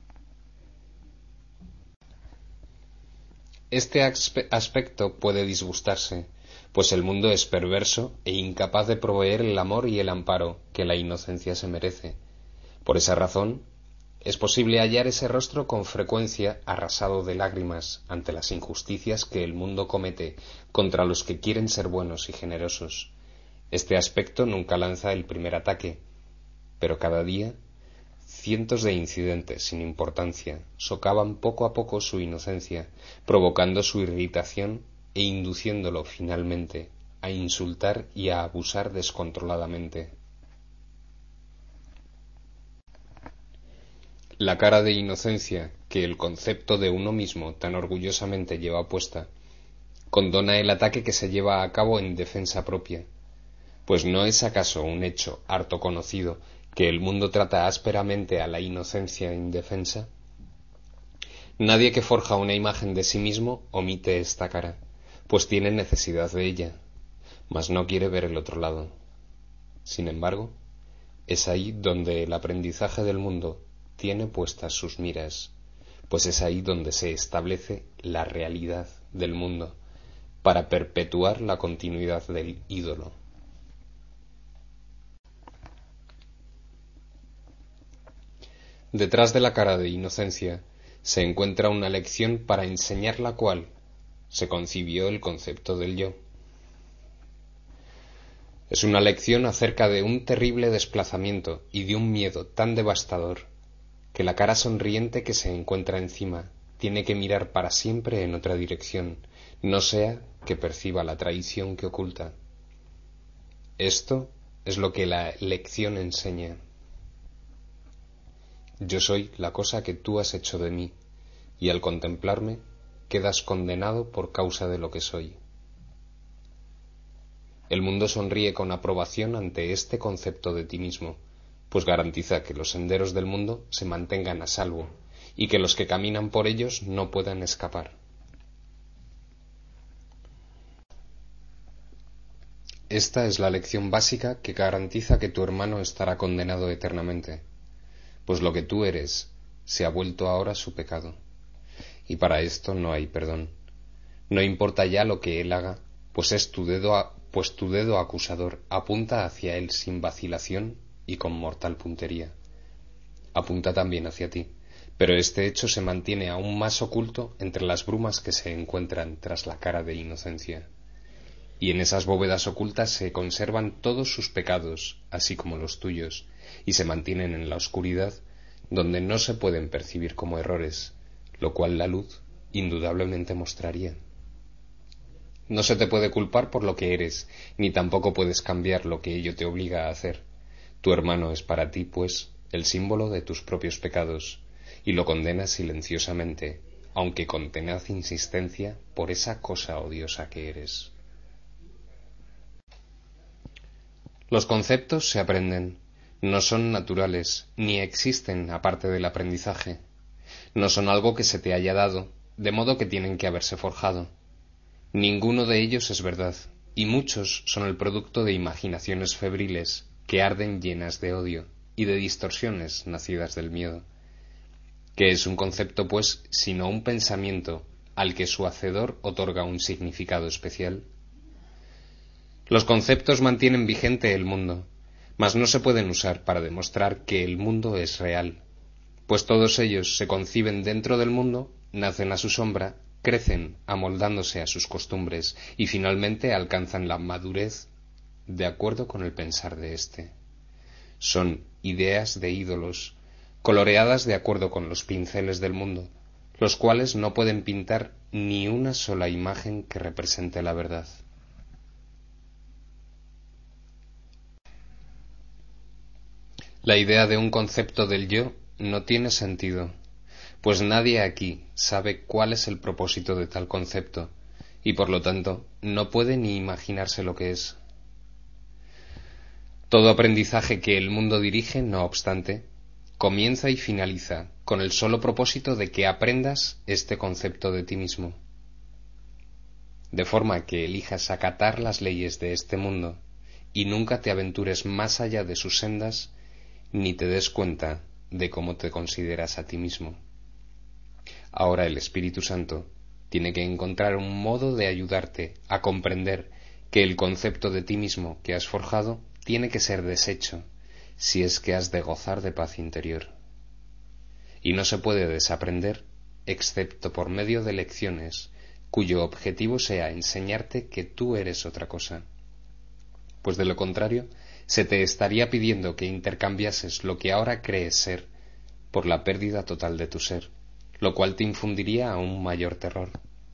Speaker 1: Este aspecto puede disgustarse, pues el mundo es perverso e incapaz de proveer el amor y el amparo que la inocencia se merece. Por esa razón, es posible hallar ese rostro con frecuencia arrasado de lágrimas ante las injusticias que el mundo comete contra los que quieren ser buenos y generosos. Este aspecto nunca lanza el primer ataque, pero cada día cientos de incidentes sin importancia socavan poco a poco su inocencia, provocando su irritación e induciéndolo finalmente a insultar y a abusar descontroladamente. La cara de inocencia que el concepto de uno mismo tan orgullosamente lleva puesta condona el ataque que se lleva a cabo en defensa propia, pues ¿no es acaso un hecho harto conocido que el mundo trata ásperamente a la inocencia indefensa? Nadie que forja una imagen de sí mismo omite esta cara, pues tiene necesidad de ella, mas no quiere ver el otro lado. Sin embargo, es ahí donde el aprendizaje del mundo tiene puestas sus miras, pues es ahí donde se establece la realidad del mundo, para perpetuar la continuidad del ídolo. Detrás de la cara de inocencia se encuentra una lección para enseñar la cual se concibió el concepto del yo. Es una lección acerca de un terrible desplazamiento y de un miedo tan devastador que la cara sonriente que se encuentra encima tiene que mirar para siempre en otra dirección, no sea que perciba la traición que oculta. Esto es lo que la lección enseña. Yo soy la cosa que tú has hecho de mí, y al contemplarme quedas condenado por causa de lo que soy. El mundo sonríe con aprobación ante este concepto de ti mismo, pues garantiza que los senderos del mundo se mantengan a salvo y que los que caminan por ellos no puedan escapar. Esta es la lección básica que garantiza que tu hermano estará condenado eternamente, pues lo que tú eres se ha vuelto ahora su pecado, y para esto no hay perdón. No importa ya lo que él haga, pues es tu dedo, a, pues tu dedo acusador apunta hacia él sin vacilación y con mortal puntería. Apunta también hacia ti, pero este hecho se mantiene aún más oculto entre las brumas que se encuentran tras la cara de inocencia. Y en esas bóvedas ocultas se conservan todos sus pecados, así como los tuyos, y se mantienen en la oscuridad, donde no se pueden percibir como errores, lo cual la luz indudablemente mostraría. No se te puede culpar por lo que eres, ni tampoco puedes cambiar lo que ello te obliga a hacer. Tu hermano es para ti, pues, el símbolo de tus propios pecados, y lo condenas silenciosamente, aunque con tenaz insistencia, por esa cosa odiosa que eres. Los conceptos se aprenden, no son naturales, ni existen aparte del aprendizaje. No son algo que se te haya dado, de modo que tienen que haberse forjado. Ninguno de ellos es verdad, y muchos son el producto de imaginaciones febriles que arden llenas de odio y de distorsiones nacidas del miedo. ¿Qué es un concepto, pues, sino un pensamiento al que su hacedor otorga un significado especial? Los conceptos mantienen vigente el mundo, mas no se pueden usar para demostrar que el mundo es real, pues todos ellos se conciben dentro del mundo, nacen a su sombra, crecen amoldándose a sus costumbres y finalmente alcanzan la madurez de acuerdo con el pensar de éste. Son ideas de ídolos, coloreadas de acuerdo con los pinceles del mundo, los cuales no pueden pintar ni una sola imagen que represente la verdad. La idea de un concepto del yo no tiene sentido, pues nadie aquí sabe cuál es el propósito de tal concepto, y por lo tanto no puede ni imaginarse lo que es. Todo aprendizaje que el mundo dirige, no obstante, comienza y finaliza con el solo propósito de que aprendas este concepto de ti mismo, de forma que elijas acatar las leyes de este mundo y nunca te aventures más allá de sus sendas ni te des cuenta de cómo te consideras a ti mismo. Ahora el Espíritu Santo tiene que encontrar un modo de ayudarte a comprender que el concepto de ti mismo que has forjado tiene que ser deshecho si es que has de gozar de paz interior. Y no se puede desaprender excepto por medio de lecciones cuyo objetivo sea enseñarte que tú eres otra cosa, pues de lo contrario se te estaría pidiendo que intercambiases lo que ahora crees ser por la pérdida total de tu ser, lo cual te infundiría aún mayor terror.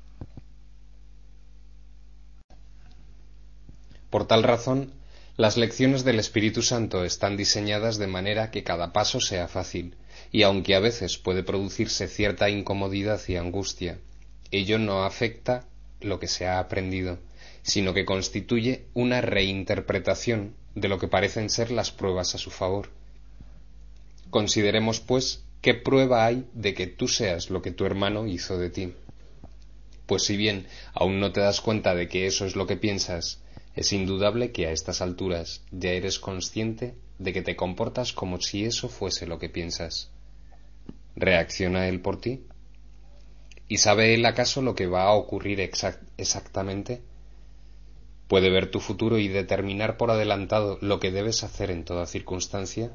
Speaker 1: Por tal razón, las lecciones del Espíritu Santo están diseñadas de manera que cada paso sea fácil, y aunque a veces puede producirse cierta incomodidad y angustia, ello no afecta lo que se ha aprendido, sino que constituye una reinterpretación de lo que parecen ser las pruebas a su favor. Consideremos, pues, qué prueba hay de que tú seas lo que tu hermano hizo de ti. Pues si bien aún no te das cuenta de que eso es lo que piensas, es indudable que a estas alturas ya eres consciente de que te comportas como si eso fuese lo que piensas. ¿Reacciona él por ti? ¿Y sabe él acaso lo que va a ocurrir exact- exactamente? ¿Puede ver tu futuro y determinar por adelantado lo que debes hacer en toda circunstancia?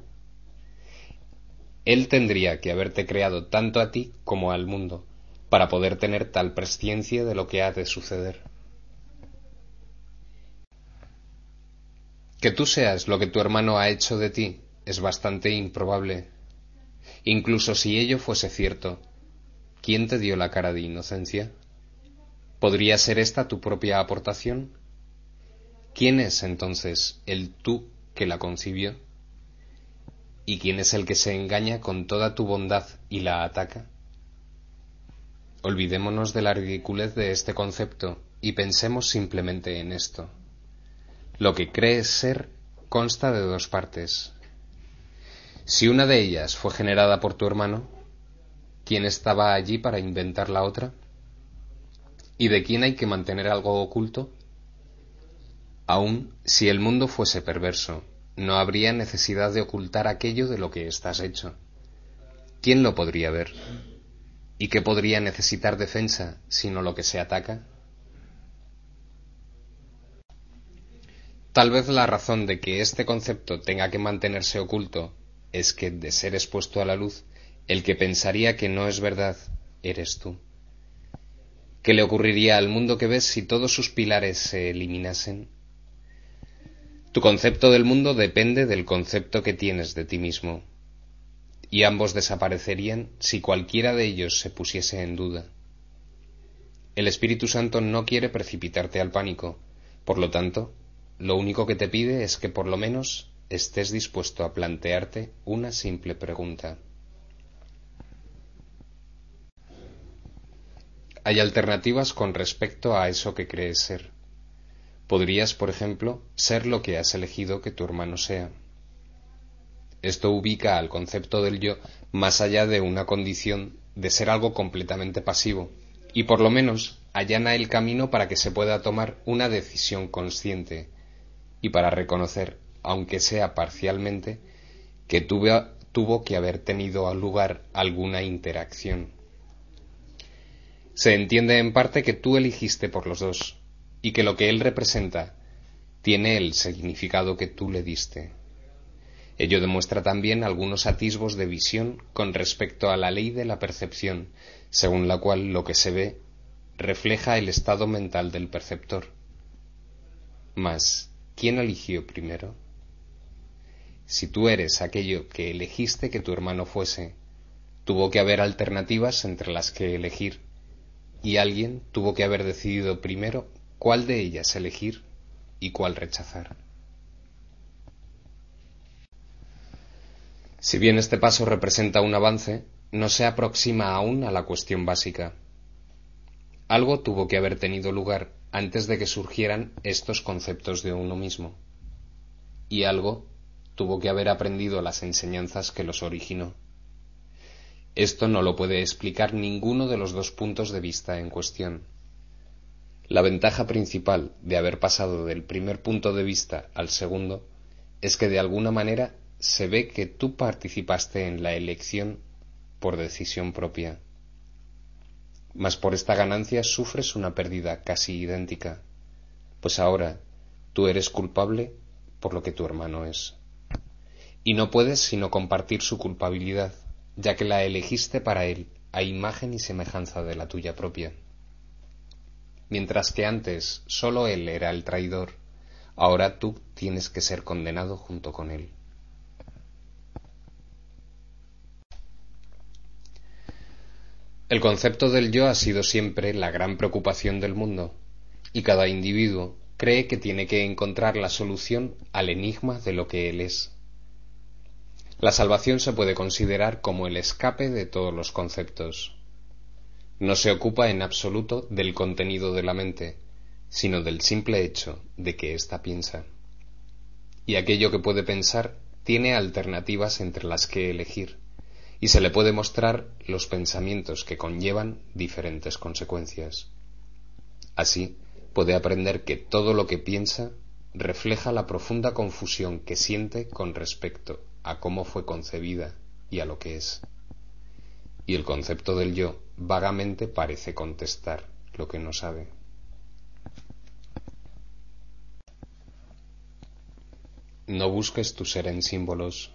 Speaker 1: Él tendría que haberte creado tanto a ti como al mundo, para poder tener tal presciencia de lo que ha de suceder. Que tú seas lo que tu hermano ha hecho de ti es bastante improbable. Incluso si ello fuese cierto, ¿quién te dio la cara de inocencia? ¿Podría ser esta tu propia aportación? ¿Quién es entonces el tú que la concibió? ¿Y quién es el que se engaña con toda tu bondad y la ataca? Olvidémonos de la ridiculez de este concepto y pensemos simplemente en esto. Lo que crees ser consta de dos partes. Si una de ellas fue generada por tu hermano, ¿quién estaba allí para inventar la otra? ¿Y de quién hay que mantener algo oculto? Aun si el mundo fuese perverso, no habría necesidad de ocultar aquello de lo que estás hecho. ¿Quién lo podría ver? ¿Y qué podría necesitar defensa sino lo que se ataca? Tal vez la razón de que este concepto tenga que mantenerse oculto es que, de ser expuesto a la luz, el que pensaría que no es verdad eres tú. ¿Qué le ocurriría al mundo que ves si todos sus pilares se eliminasen? Tu concepto del mundo depende del concepto que tienes de ti mismo, y ambos desaparecerían si cualquiera de ellos se pusiese en duda. El Espíritu Santo no quiere precipitarte al pánico, por lo tanto, lo único que te pide es que por lo menos estés dispuesto a plantearte una simple pregunta. Hay alternativas con respecto a eso que crees ser. Podrías, por ejemplo, ser lo que has elegido que tu hermano sea. Esto ubica al concepto del yo más allá de una condición de ser algo completamente pasivo, y por lo menos allana el camino para que se pueda tomar una decisión consciente y para reconocer, aunque sea parcialmente, que tuvo, tuvo que haber tenido lugar alguna interacción. Se entiende en parte que tú eligiste por los dos, y que lo que él representa tiene el significado que tú le diste. Ello demuestra también algunos atisbos de visión con respecto a la ley de la percepción, según la cual lo que se ve refleja el estado mental del perceptor. Mas, ¿quién eligió primero? Si tú eres aquello que elegiste que tu hermano fuese, tuvo que haber alternativas entre las que elegir, y alguien tuvo que haber decidido primero cuál de ellas elegir y cuál rechazar. Si bien este paso representa un avance, no se aproxima aún a la cuestión básica. Algo tuvo que haber tenido lugar antes de que surgieran estos conceptos de uno mismo, y algo tuvo que haber aprendido las enseñanzas que los originó. Esto no lo puede explicar ninguno de los dos puntos de vista en cuestión. La ventaja principal de haber pasado del primer punto de vista al segundo es que de alguna manera se ve que tú participaste en la elección por decisión propia. Mas por esta ganancia sufres una pérdida casi idéntica, pues ahora tú eres culpable por lo que tu hermano es. Y no puedes sino compartir su culpabilidad, ya que la elegiste para él a imagen y semejanza de la tuya propia. Mientras que antes solo él era el traidor, ahora tú tienes que ser condenado junto con él. El concepto del yo ha sido siempre la gran preocupación del mundo, y cada individuo cree que tiene que encontrar la solución al enigma de lo que él es. La salvación se puede considerar como el escape de todos los conceptos. No se ocupa en absoluto del contenido de la mente, sino del simple hecho de que ésta piensa. Y aquello que puede pensar tiene alternativas entre las que elegir, y se le puede mostrar los pensamientos que conllevan diferentes consecuencias. Así, puede aprender que todo lo que piensa refleja la profunda confusión que siente con respecto a cómo fue concebida y a lo que es. Y el concepto del yo vagamente parece contestar lo que no sabe. No busques tu ser en símbolos.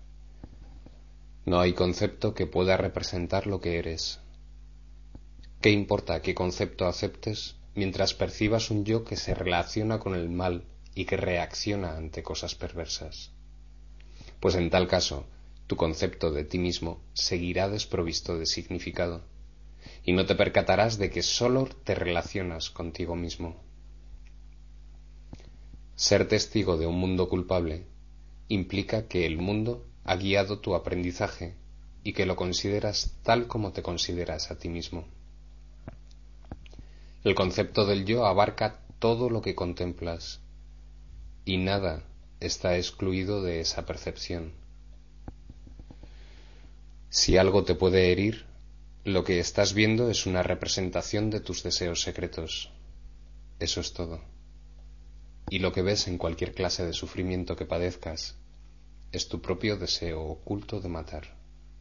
Speaker 1: No hay concepto que pueda representar lo que eres. ¿Qué importa qué concepto aceptes mientras percibas un yo que se relaciona con el mal y que reacciona ante cosas perversas? Pues en tal caso, tu concepto de ti mismo seguirá desprovisto de significado, y no te percatarás de que sólo te relacionas contigo mismo. Ser testigo de un mundo culpable implica que el mundo ha guiado tu aprendizaje y que lo consideras tal como te consideras a ti mismo. El concepto del yo abarca todo lo que contemplas y nada está excluido de esa percepción. Si algo te puede herir, lo que estás viendo es una representación de tus deseos secretos. Eso es todo. Y lo que ves en cualquier clase de sufrimiento que padezcas es tu propio deseo oculto de matar.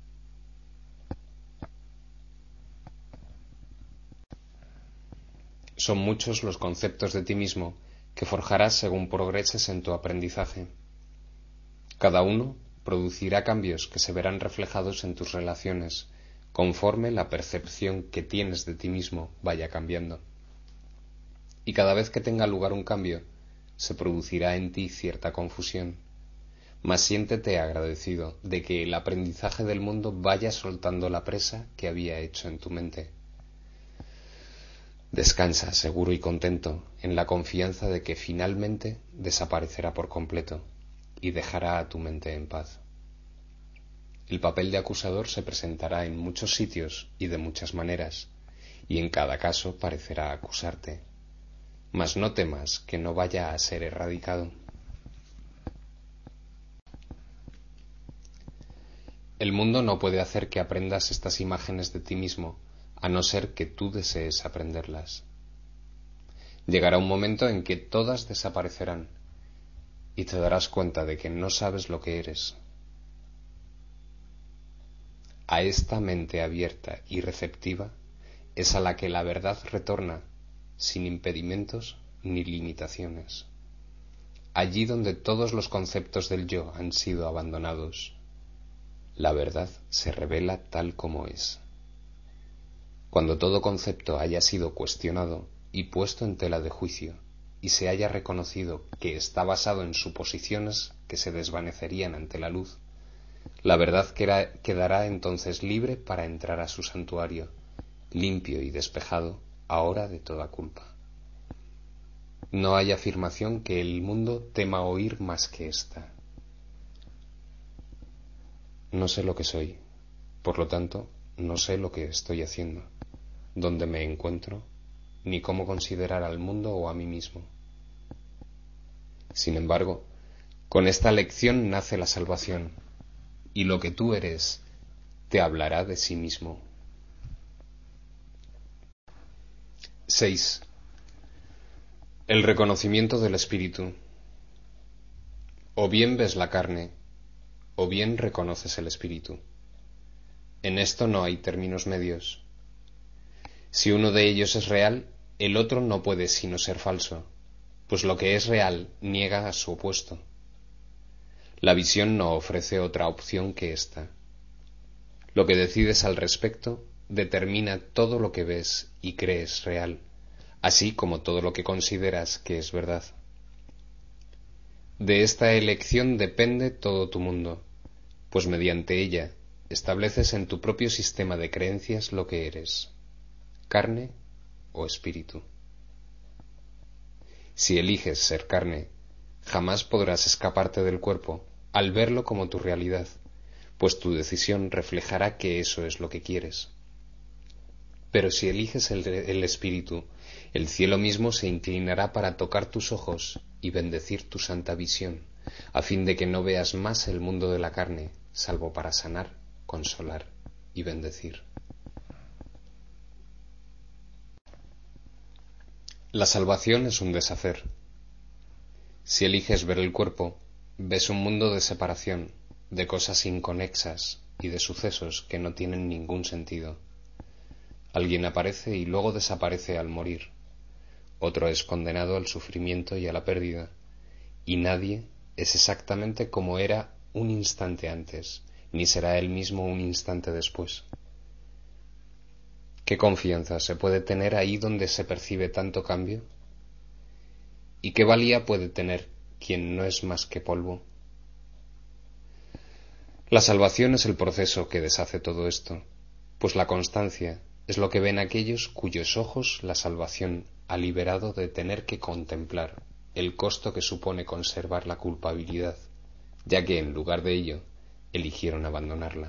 Speaker 1: Son muchos los conceptos de ti mismo que forjarás según progreses en tu aprendizaje. Cada uno producirá cambios que se verán reflejados en tus relaciones, conforme la percepción que tienes de ti mismo vaya cambiando. Y cada vez que tenga lugar un cambio, se producirá en ti cierta confusión. Mas siéntete agradecido de que el aprendizaje del mundo vaya soltando la presa que había hecho en tu mente. Descansa seguro y contento en la confianza de que finalmente desaparecerá por completo y dejará a tu mente en paz. El papel de acusador se presentará en muchos sitios y de muchas maneras, y en cada caso parecerá acusarte. mas no temas que no vaya a ser erradicado. El mundo no puede hacer que aprendas estas imágenes de ti mismo, a no ser que tú desees aprenderlas. Llegará un momento en que todas desaparecerán y te darás cuenta de que no sabes lo que eres. A esta mente abierta y receptiva es a la que la verdad retorna sin impedimentos ni limitaciones. Allí donde todos los conceptos del yo han sido abandonados, la verdad se revela tal como es. Cuando todo concepto haya sido cuestionado y puesto en tela de juicio, y se haya reconocido que está basado en suposiciones que se desvanecerían ante la luz, la verdad quedará entonces libre para entrar a su santuario, limpio y despejado ahora de toda culpa. No hay afirmación que el mundo tema oír más que esta. No sé lo que soy, por lo tanto, no sé lo que estoy haciendo, dónde me encuentro, ni cómo considerar al mundo o a mí mismo. Sin embargo, con esta lección nace la salvación, y lo que tú eres te hablará de sí mismo. seis. El reconocimiento del espíritu. O bien ves la carne, o bien reconoces el espíritu. En esto no hay términos medios. Si uno de ellos es real, el otro no puede sino ser falso, pues lo que es real niega a su opuesto. La visión no ofrece otra opción que esta. Lo que decides al respecto determina todo lo que ves y crees real, así como todo lo que consideras que es verdad. De esta elección depende todo tu mundo, pues mediante ella estableces en tu propio sistema de creencias lo que eres, carne o espíritu. Si eliges ser carne, jamás podrás escaparte del cuerpo al verlo como tu realidad, pues tu decisión reflejará que eso es lo que quieres. Pero si eliges el, el espíritu, el cielo mismo se inclinará para tocar tus ojos y bendecir tu santa visión, a fin de que no veas más el mundo de la carne, salvo para sanar, consolar y bendecir. La salvación es un deshacer. Si eliges ver el cuerpo, ves un mundo de separación, de cosas inconexas y de sucesos que no tienen ningún sentido. Alguien aparece y luego desaparece al morir. Otro es condenado al sufrimiento y a la pérdida, y nadie es exactamente como era un instante antes, ni será él mismo un instante después. ¿Qué confianza se puede tener ahí donde se percibe tanto cambio? ¿Y qué valía puede tener quien no es más que polvo? La salvación es el proceso que deshace todo esto, pues la constancia es lo que ven aquellos cuyos ojos la salvación ha liberado de tener que contemplar el costo que supone conservar la culpabilidad, ya que en lugar de ello eligieron abandonarla.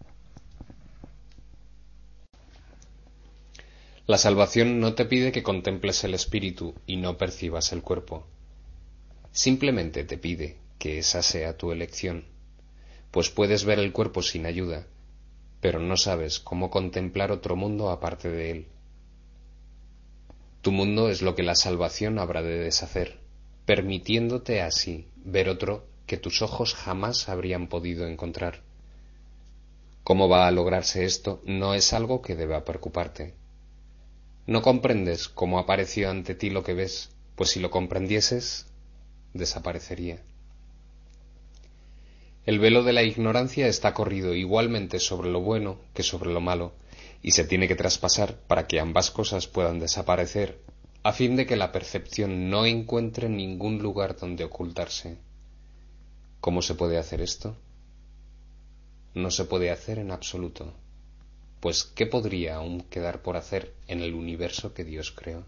Speaker 1: La salvación no te pide que contemples el espíritu y no percibas el cuerpo. Simplemente te pide que esa sea tu elección, pues puedes ver el cuerpo sin ayuda, pero no sabes cómo contemplar otro mundo aparte de él. Tu mundo es lo que la salvación habrá de deshacer, permitiéndote así ver otro que tus ojos jamás habrían podido encontrar. ¿Cómo va a lograrse esto? No es algo que deba preocuparte. No comprendes cómo apareció ante ti lo que ves, pues si lo comprendieses, desaparecería. El velo de la ignorancia está corrido igualmente sobre lo bueno que sobre lo malo, y se tiene que traspasar para que ambas cosas puedan desaparecer, a fin de que la percepción no encuentre ningún lugar donde ocultarse. ¿Cómo se puede hacer esto? No se puede hacer en absoluto, pues ¿qué podría aún quedar por hacer en el universo que Dios creó?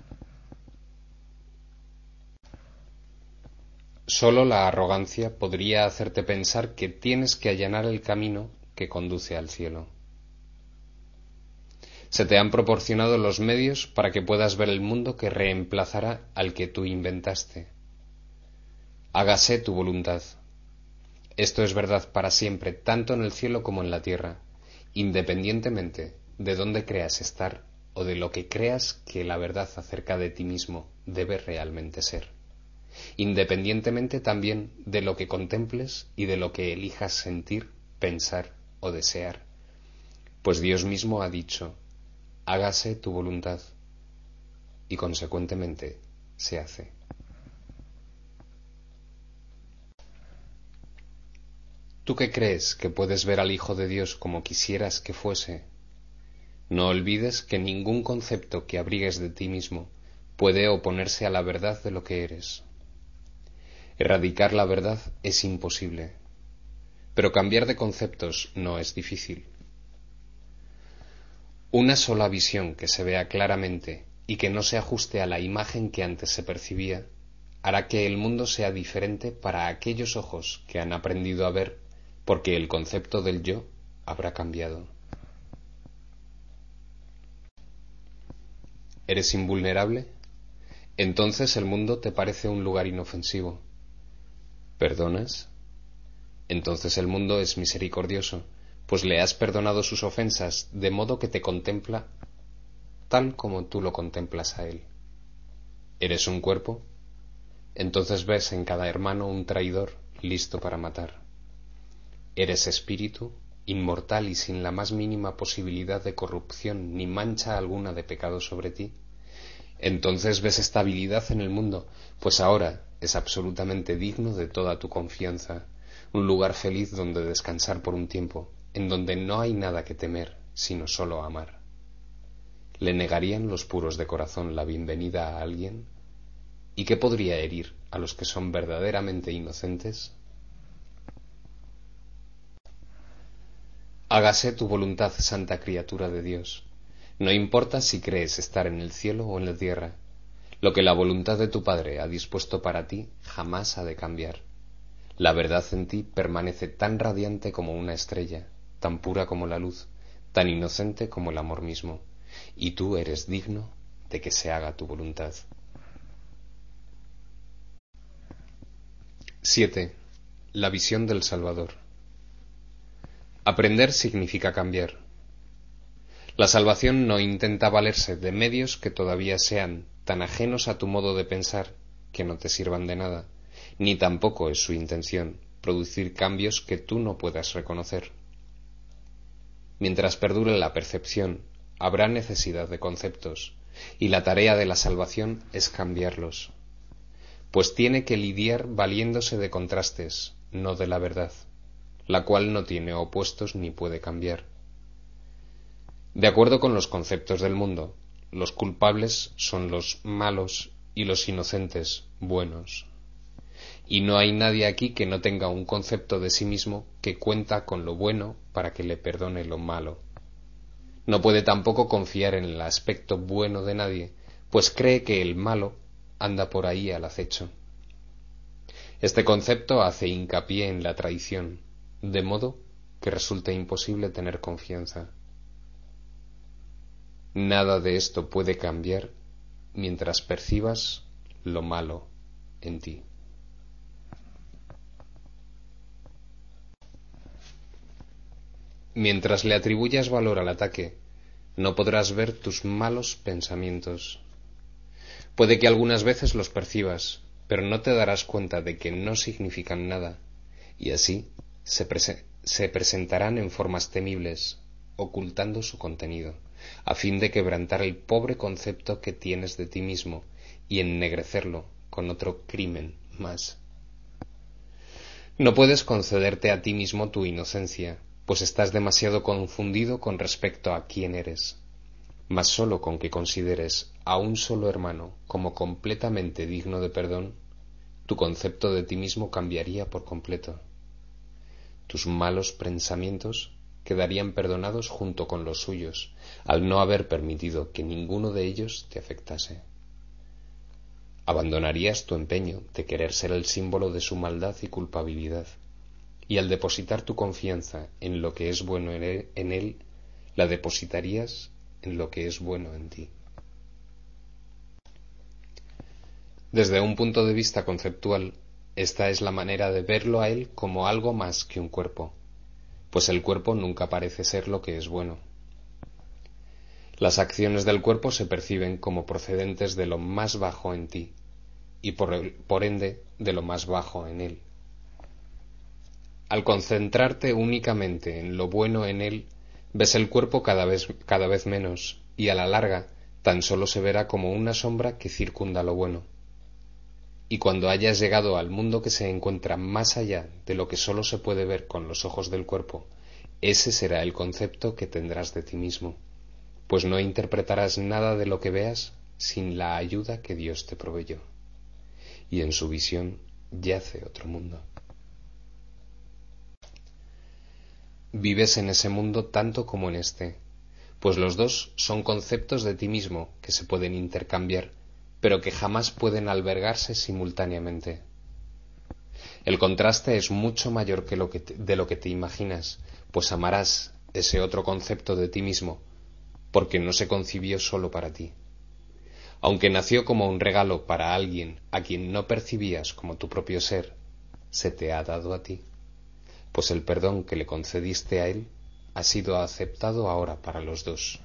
Speaker 1: Solo la arrogancia podría hacerte pensar que tienes que allanar el camino que conduce al cielo. Se te han proporcionado los medios para que puedas ver el mundo que reemplazará al que tú inventaste. Hágase tu voluntad. Esto es verdad para siempre, tanto en el cielo como en la tierra, independientemente de dónde creas estar o de lo que creas que la verdad acerca de ti mismo debe realmente ser. Independientemente también de lo que contemples y de lo que elijas sentir, pensar o desear. Pues Dios mismo ha dicho, hágase tu voluntad, y consecuentemente se hace. ¿Tú qué crees que puedes ver al Hijo de Dios como quisieras que fuese? No olvides que ningún concepto que abrigues de ti mismo puede oponerse a la verdad de lo que eres. Erradicar la verdad es imposible, pero cambiar de conceptos no es difícil. Una sola visión que se vea claramente y que no se ajuste a la imagen que antes se percibía, hará que el mundo sea diferente para aquellos ojos que han aprendido a ver, porque el concepto del yo habrá cambiado. ¿Eres invulnerable? Entonces el mundo te parece un lugar inofensivo. ¿Perdonas? Entonces el mundo es misericordioso, pues le has perdonado sus ofensas, de modo que te contempla tal como tú lo contemplas a él. ¿Eres un cuerpo? Entonces ves en cada hermano un traidor listo para matar. ¿Eres espíritu, inmortal y sin la más mínima posibilidad de corrupción ni mancha alguna de pecado sobre ti? Entonces ves estabilidad en el mundo, pues ahora es absolutamente digno de toda tu confianza, un lugar feliz donde descansar por un tiempo, en donde no hay nada que temer, sino solo amar. ¿Le negarían los puros de corazón la bienvenida a alguien? ¿Y qué podría herir a los que son verdaderamente inocentes? Hágase tu voluntad, santa criatura de Dios. No importa si crees estar en el cielo o en la tierra. Lo que la voluntad de tu Padre ha dispuesto para ti jamás ha de cambiar. La verdad en ti permanece tan radiante como una estrella, tan pura como la luz, tan inocente como el amor mismo, y tú eres digno de que se haga tu voluntad. siete. La visión del Salvador. Aprender significa cambiar. La salvación no intenta valerse de medios que todavía sean tan ajenos a tu modo de pensar que no te sirvan de nada, ni tampoco es su intención producir cambios que tú no puedas reconocer. Mientras perdure la percepción, habrá necesidad de conceptos, y la tarea de la salvación es cambiarlos, pues tiene que lidiar valiéndose de contrastes, no de la verdad, la cual no tiene opuestos ni puede cambiar. De acuerdo con los conceptos del mundo, los culpables son los malos y los inocentes buenos. Y no hay nadie aquí que no tenga un concepto de sí mismo que cuenta con lo bueno para que le perdone lo malo. No puede tampoco confiar en el aspecto bueno de nadie, pues cree que el malo anda por ahí al acecho. Este concepto hace hincapié en la traición, de modo que resulta imposible tener confianza. Nada de esto puede cambiar mientras percibas lo malo en ti. Mientras le atribuyas valor al ataque, no podrás ver tus malos pensamientos. Puede que algunas veces los percibas, pero no te darás cuenta de que no significan nada, y así se, prese- se presentarán en formas temibles, ocultando su contenido, a fin de quebrantar el pobre concepto que tienes de ti mismo y ennegrecerlo con otro crimen más. No puedes concederte a ti mismo tu inocencia, pues estás demasiado confundido con respecto a quién eres. Mas sólo con que consideres a un solo hermano como completamente digno de perdón, tu concepto de ti mismo cambiaría por completo. Tus malos pensamientos quedarían perdonados junto con los suyos, al no haber permitido que ninguno de ellos te afectase. Abandonarías tu empeño de querer ser el símbolo de su maldad y culpabilidad, y al depositar tu confianza en lo que es bueno en él, en él la depositarías en lo que es bueno en ti. Desde un punto de vista conceptual, esta es la manera de verlo a él como algo más que un cuerpo, pues el cuerpo nunca parece ser lo que es bueno. Las acciones del cuerpo se perciben como procedentes de lo más bajo en ti, y por, el, por ende de lo más bajo en él. Al concentrarte únicamente en lo bueno en él, ves el cuerpo cada vez, cada vez menos, y a la larga tan solo se verá como una sombra que circunda lo bueno. Y cuando hayas llegado al mundo que se encuentra más allá de lo que solo se puede ver con los ojos del cuerpo, ese será el concepto que tendrás de ti mismo, pues no interpretarás nada de lo que veas sin la ayuda que Dios te proveyó. Y en su visión yace otro mundo. Vives en ese mundo tanto como en este, pues los dos son conceptos de ti mismo que se pueden intercambiar, pero que jamás pueden albergarse simultáneamente. El contraste es mucho mayor que lo que te, de lo que te imaginas, pues amarás ese otro concepto de ti mismo, porque no se concibió solo para ti. Aunque nació como un regalo para alguien a quien no percibías como tu propio ser, se te ha dado a ti, pues el perdón que le concediste a él ha sido aceptado ahora para los dos.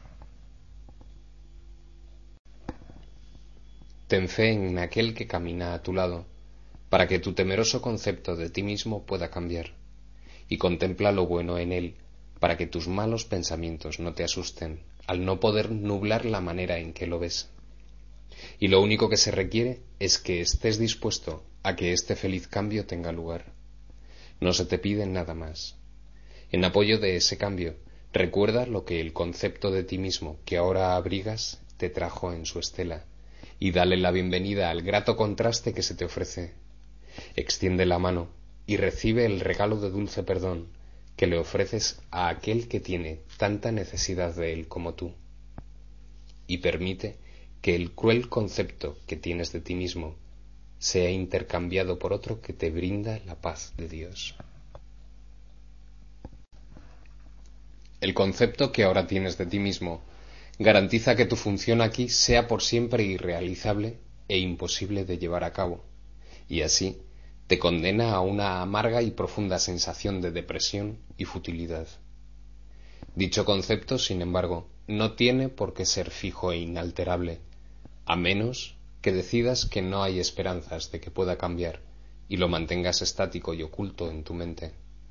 Speaker 1: Ten fe en aquel que camina a tu lado, para que tu temeroso concepto de ti mismo pueda cambiar, y contempla lo bueno en él, para que tus malos pensamientos no te asusten, al no poder nublar la manera en que lo ves. Y lo único que se requiere es que estés dispuesto a que este feliz cambio tenga lugar. No se te pide nada más. En apoyo de ese cambio, recuerda lo que el concepto de ti mismo que ahora abrigas te trajo en su estela, y dale la bienvenida al grato contraste que se te ofrece. Extiende la mano y recibe el regalo de dulce perdón que le ofreces a aquel que tiene tanta necesidad de él como tú. Y permite que el cruel concepto que tienes de ti mismo sea intercambiado por otro que te brinda la paz de Dios. El concepto que ahora tienes de ti mismo garantiza que tu función aquí sea por siempre irrealizable e imposible de llevar a cabo, y así te condena a una amarga y profunda sensación de depresión y futilidad. Dicho concepto, sin embargo, no tiene por qué ser fijo e inalterable, a menos que decidas que no hay esperanzas de que pueda cambiar y lo mantengas estático y oculto en tu mente.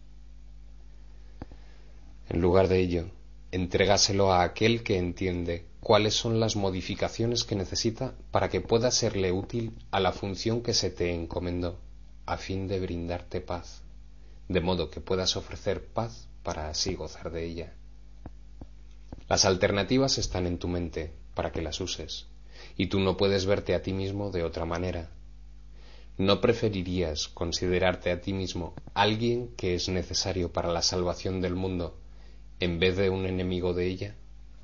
Speaker 1: En lugar de ello, entrégaselo a aquel que entiende cuáles son las modificaciones que necesita para que pueda serle útil a la función que se te encomendó, a fin de brindarte paz, de modo que puedas ofrecer paz para así gozar de ella. Las alternativas están en tu mente para que las uses, y tú no puedes verte a ti mismo de otra manera. ¿No preferirías considerarte a ti mismo alguien que es necesario para la salvación del mundo en vez de un enemigo de ella?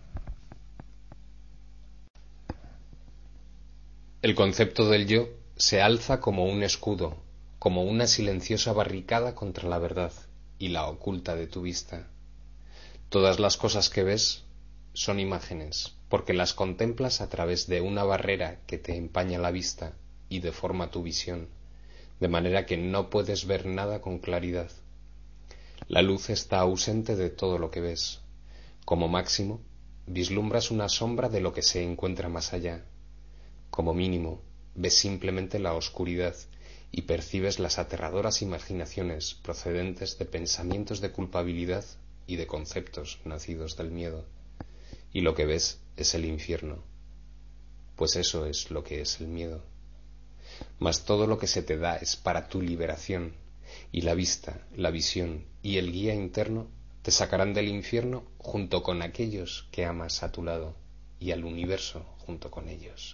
Speaker 1: El concepto del yo se alza como un escudo, como una silenciosa barricada contra la verdad, y la oculta de tu vista. Todas las cosas que ves son imágenes, porque las contemplas a través de una barrera que te empaña la vista y deforma tu visión, de manera que no puedes ver nada con claridad. La luz está ausente de todo lo que ves. Como máximo, vislumbras una sombra de lo que se encuentra más allá. Como mínimo, ves simplemente la oscuridad y percibes las aterradoras imaginaciones procedentes de pensamientos de culpabilidad y de conceptos nacidos del miedo. Y lo que ves es el infierno, pues eso es lo que es el miedo. Mas todo lo que se te da es para tu liberación, y la vista, la visión y el guía interno te sacarán del infierno junto con aquellos que amas a tu lado, y al universo junto con ellos.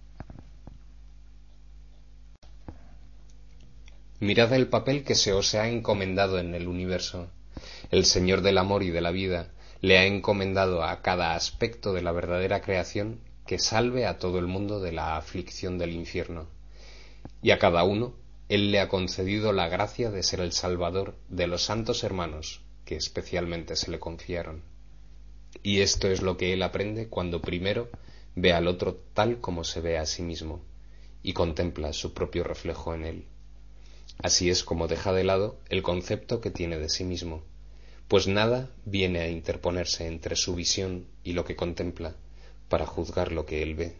Speaker 1: Mirad el papel que se os ha encomendado en el universo. El Señor del amor y de la vida le ha encomendado a cada aspecto de la verdadera creación que salve a todo el mundo de la aflicción del infierno, y a cada uno Él le ha concedido la gracia de ser el salvador de los santos hermanos que especialmente se le confiaron. Y esto es lo que él aprende cuando primero ve al otro tal como se ve a sí mismo y contempla su propio reflejo en él. Así es como deja de lado el concepto que tiene de sí mismo, pues nada viene a interponerse entre su visión y lo que contempla para juzgar lo que él ve.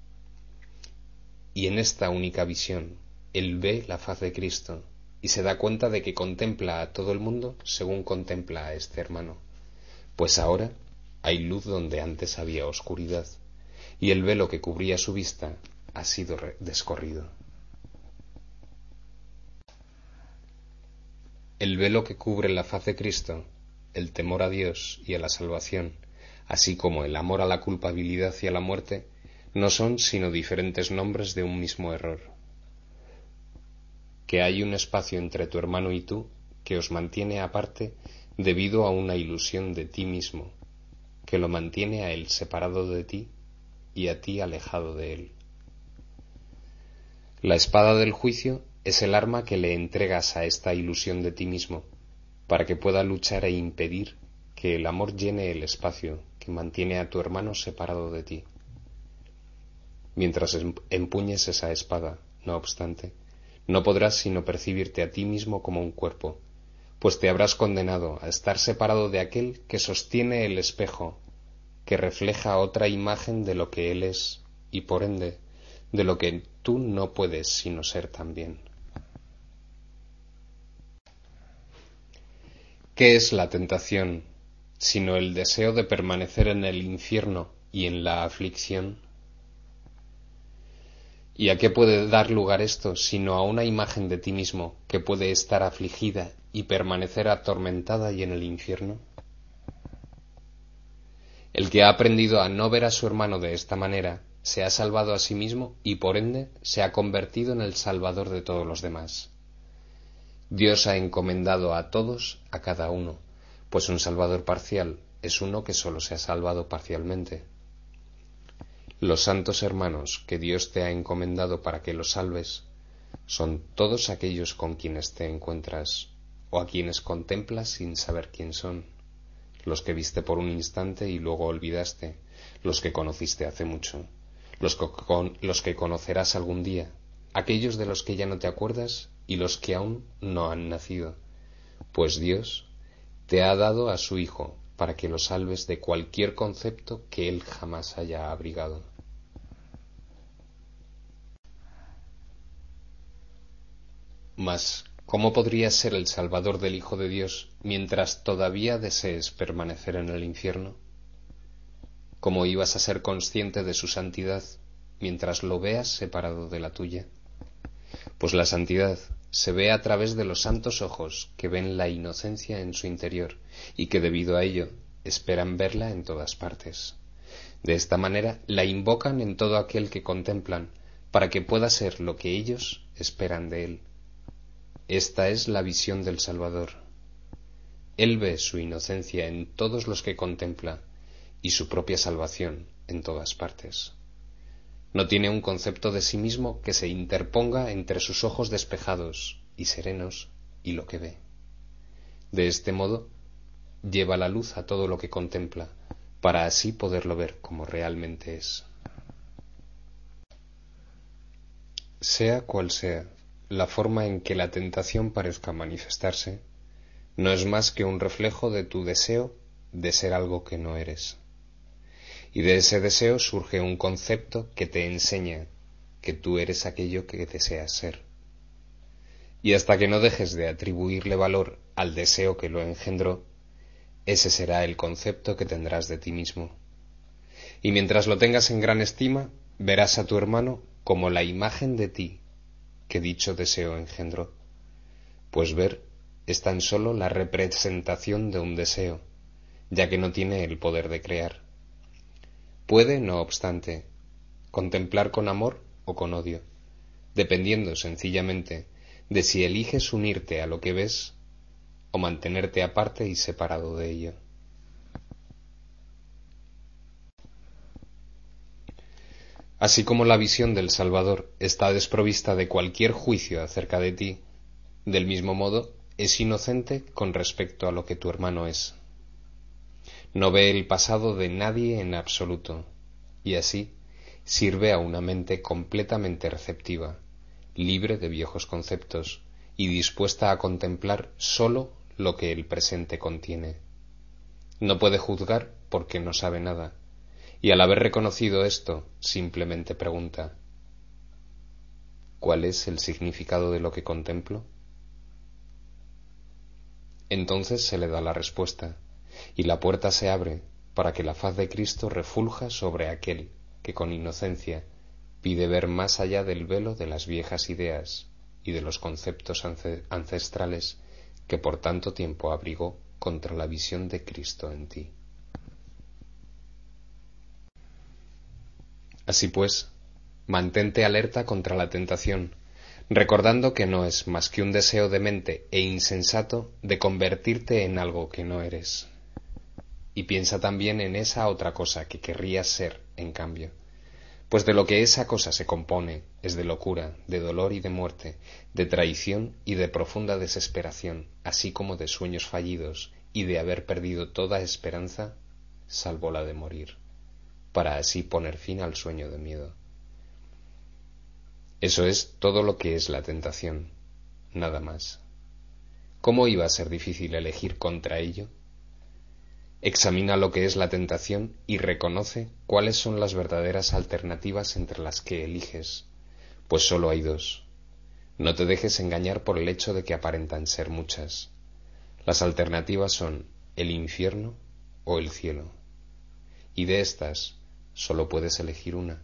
Speaker 1: Y en esta única visión, él ve la faz de Cristo y se da cuenta de que contempla a todo el mundo según contempla a este hermano, pues ahora hay luz donde antes había oscuridad, y el velo que cubría su vista ha sido descorrido. El velo que cubre la faz de Cristo, el temor a Dios y a la salvación, así como el amor a la culpabilidad y a la muerte, no son sino diferentes nombres de un mismo error. Que hay un espacio entre tu hermano y tú que os mantiene aparte debido a una ilusión de ti mismo, que lo mantiene a él separado de ti y a ti alejado de él. La espada del juicio es el arma que le entregas a esta ilusión de ti mismo, para que pueda luchar e impedir que el amor llene el espacio que mantiene a tu hermano separado de ti. Mientras empuñes esa espada, no obstante, no podrás sino percibirte a ti mismo como un cuerpo, pues te habrás condenado a estar separado de aquel que sostiene el espejo, que refleja otra imagen de lo que él es, y por ende, de lo que tú no puedes sino ser también. ¿Qué es la tentación, sino el deseo de permanecer en el infierno y en la aflicción? ¿Y a qué puede dar lugar esto, sino a una imagen de ti mismo que puede estar afligida y permanecer atormentada y en el infierno? El que ha aprendido a no ver a su hermano de esta manera, se ha salvado a sí mismo y por ende se ha convertido en el salvador de todos los demás. Dios ha encomendado a todos a cada uno, pues un salvador parcial es uno que solo se ha salvado parcialmente. Los santos hermanos que Dios te ha encomendado para que los salves son todos aquellos con quienes te encuentras o a quienes contemplas sin saber quién son, los que viste por un instante y luego olvidaste, los que conociste hace mucho, los que, con, los que conocerás algún día, aquellos de los que ya no te acuerdas y los que aún no han nacido, pues Dios te ha dado a su Hijo para que lo salves de cualquier concepto que Él jamás haya abrigado. Mas, ¿cómo podrías ser el Salvador del Hijo de Dios mientras todavía desees permanecer en el infierno? ¿Cómo ibas a ser consciente de su santidad mientras lo veas separado de la tuya? Pues la santidad se ve a través de los santos ojos que ven la inocencia en su interior y que debido a ello esperan verla en todas partes. De esta manera la invocan en todo aquel que contemplan para que pueda ser lo que ellos esperan de él. Esta es la visión del Salvador. Él ve su inocencia en todos los que contempla y su propia salvación en todas partes. No tiene un concepto de sí mismo que se interponga entre sus ojos despejados y serenos y lo que ve. De este modo, lleva la luz a todo lo que contempla, para así poderlo ver como realmente es. Sea cual sea la forma en que la tentación parezca manifestarse, no es más que un reflejo de tu deseo de ser algo que no eres. Y de ese deseo surge un concepto que te enseña que tú eres aquello que deseas ser. Y hasta que no dejes de atribuirle valor al deseo que lo engendró, ese será el concepto que tendrás de ti mismo. Y mientras lo tengas en gran estima, verás a tu hermano como la imagen de ti que dicho deseo engendró. Pues ver es tan solo la representación de un deseo, ya que no tiene el poder de crear. Puede, no obstante, contemplar con amor o con odio, dependiendo sencillamente de si eliges unirte a lo que ves o mantenerte aparte y separado de ello. Así como la visión del Salvador está desprovista de cualquier juicio acerca de ti, del mismo modo es inocente con respecto a lo que tu hermano es. no ve el pasado de nadie en absoluto, y así sirve a una mente completamente receptiva, libre de viejos conceptos y dispuesta a contemplar sólo lo que el presente contiene. No puede juzgar porque no sabe nada, y al haber reconocido esto, simplemente pregunta: ¿cuál es el significado de lo que contemplo? Entonces se le da la respuesta, y la puerta se abre para que la faz de Cristo refulja sobre aquel que con inocencia pide ver más allá del velo de las viejas ideas y de los conceptos ancestrales que por tanto tiempo abrigó contra la visión de Cristo en ti. Así pues, mantente alerta contra la tentación, recordando que no es más que un deseo demente e insensato de convertirte en algo que no eres. Y piensa también en esa otra cosa que querrías ser, en cambio, pues de lo que esa cosa se compone es de locura, de dolor y de muerte, de traición y de profunda desesperación, así como de sueños fallidos y de haber perdido toda esperanza, salvo la de morir, para así poner fin al sueño de miedo. Eso es todo lo que es la tentación, nada más. ¿Cómo iba a ser difícil elegir contra ello? Examina lo que es la tentación y reconoce cuáles son las verdaderas alternativas entre las que eliges, pues sólo hay dos. No te dejes engañar por el hecho de que aparentan ser muchas. Las alternativas son el infierno o el cielo, y de estas sólo puedes elegir una.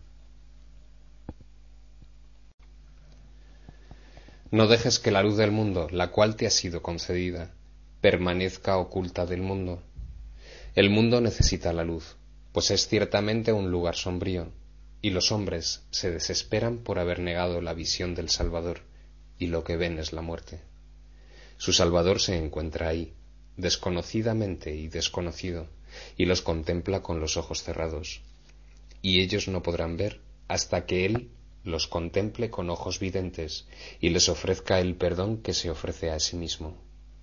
Speaker 1: No dejes que la luz del mundo, la cual te ha sido concedida, permanezca oculta del mundo. El mundo necesita la luz, pues es ciertamente un lugar sombrío, y los hombres se desesperan por haber negado la visión del Salvador, y lo que ven es la muerte. Su Salvador se encuentra ahí, desconocidamente y desconocido, y los contempla con los ojos cerrados, y ellos no podrán ver hasta que Él los contemple con ojos videntes y les ofrezca el perdón que se ofrece a sí mismo.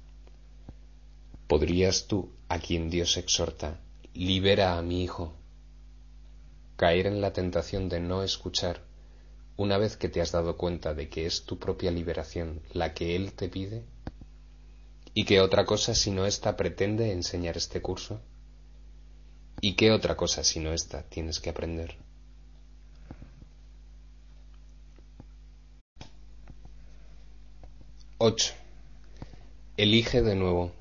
Speaker 1: ¿Podrías tú, a quien Dios exhorta, libera a mi hijo, caer en la tentación de no escuchar una vez que te has dado cuenta de que es tu propia liberación la que Él te pide? ¿Y qué otra cosa sino esta pretende enseñar este curso? ¿Y qué otra cosa sino esta tienes que aprender? ocho. Elige de nuevo.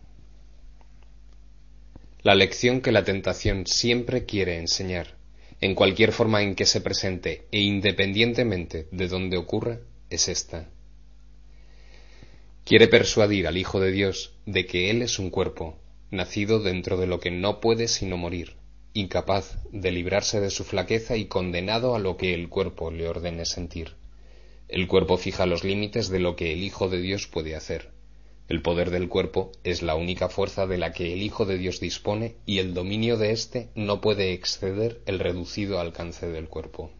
Speaker 1: La lección que la tentación siempre quiere enseñar, en cualquier forma en que se presente e independientemente de dónde ocurra, es esta. Quiere persuadir al Hijo de Dios de que Él es un cuerpo, nacido dentro de lo que no puede sino morir, incapaz de librarse de su flaqueza y condenado a lo que el cuerpo le ordene sentir. El cuerpo fija los límites de lo que el Hijo de Dios puede hacer. El poder del cuerpo es la única fuerza de la que el Hijo de Dios dispone y el dominio de éste no puede exceder el reducido alcance del cuerpo.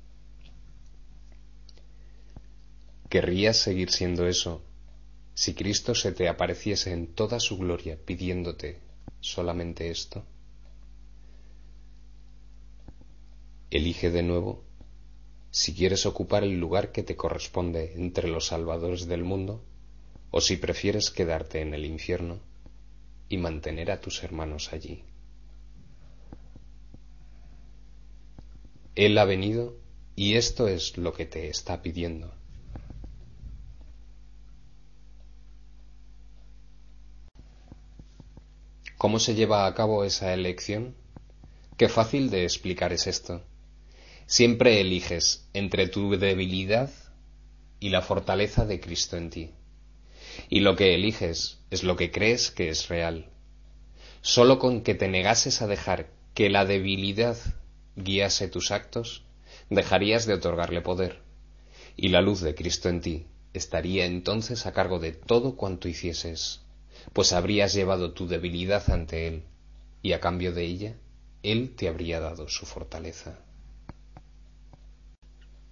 Speaker 1: ¿Querrías seguir siendo eso si Cristo se te apareciese en toda su gloria pidiéndote solamente esto? Elige de nuevo si quieres ocupar el lugar que te corresponde entre los salvadores del mundo, o si prefieres quedarte en el infierno y mantener a tus hermanos allí. Él ha venido y esto es lo que te está pidiendo. ¿Cómo se lleva a cabo esa elección? Qué fácil de explicar es esto. Siempre eliges entre tu debilidad y la fortaleza de Cristo en ti. Y lo que eliges es lo que crees que es real. Solo con que te negases a dejar que la debilidad guiase tus actos, dejarías de otorgarle poder, y la luz de Cristo en ti estaría entonces a cargo de todo cuanto hicieses, pues habrías llevado tu debilidad ante Él, y a cambio de ella, Él te habría dado su fortaleza.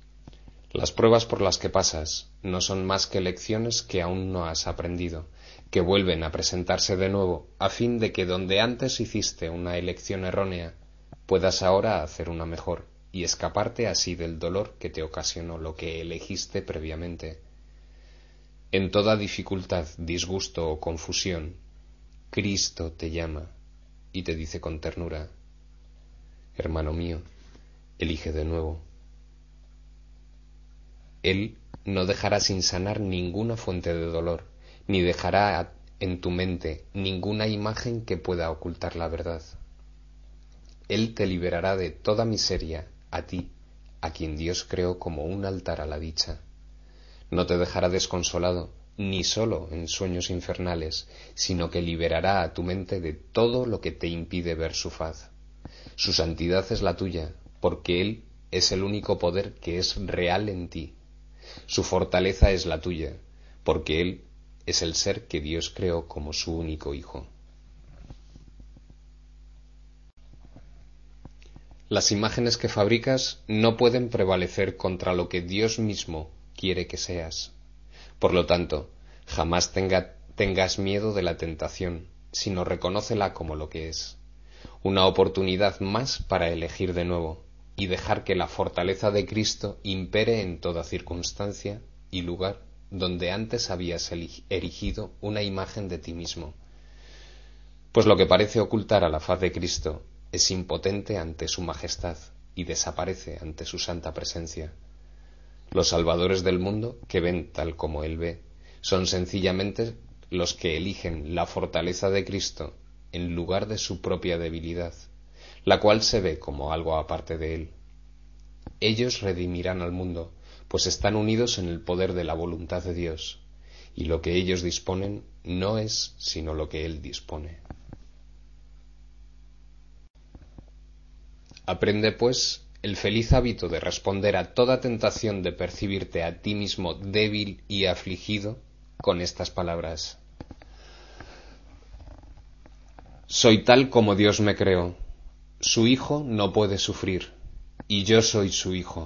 Speaker 1: Las pruebas por las que pasas no son más que lecciones que aún no has aprendido, que vuelven a presentarse de nuevo a fin de que donde antes hiciste una elección errónea, puedas ahora hacer una mejor y escaparte así del dolor que te ocasionó lo que elegiste previamente. En toda dificultad, disgusto o confusión, Cristo te llama y te dice con ternura: hermano mío, elige de nuevo. Él no dejará sin sanar ninguna fuente de dolor, ni dejará en tu mente ninguna imagen que pueda ocultar la verdad. Él te liberará de toda miseria, a ti, a quien Dios creó como un altar a la dicha. No te dejará desconsolado, ni solo en sueños infernales, sino que liberará a tu mente de todo lo que te impide ver su faz. Su santidad es la tuya, porque Él es el único poder que es real en ti. Su fortaleza es la tuya, porque Él es el ser que Dios creó como su único Hijo. Las imágenes que fabricas no pueden prevalecer contra lo que Dios mismo quiere que seas. Por lo tanto, jamás tenga, tengas miedo de la tentación, sino reconócela como lo que es: una oportunidad más para elegir de nuevo y dejar que la fortaleza de Cristo impere en toda circunstancia y lugar donde antes habías erigido una imagen de ti mismo. Pues lo que parece ocultar a la faz de Cristo es impotente ante su majestad y desaparece ante su santa presencia. Los salvadores del mundo, que ven tal como Él ve, son sencillamente los que eligen la fortaleza de Cristo en lugar de su propia debilidad, la cual se ve como algo aparte de Él. Ellos redimirán al mundo, pues están unidos en el poder de la voluntad de Dios, y lo que ellos disponen no es sino lo que Él dispone. Aprende, pues, el feliz hábito de responder a toda tentación de percibirte a ti mismo débil y afligido con estas palabras: soy tal como Dios me creó, su hijo no puede sufrir, y yo soy su hijo.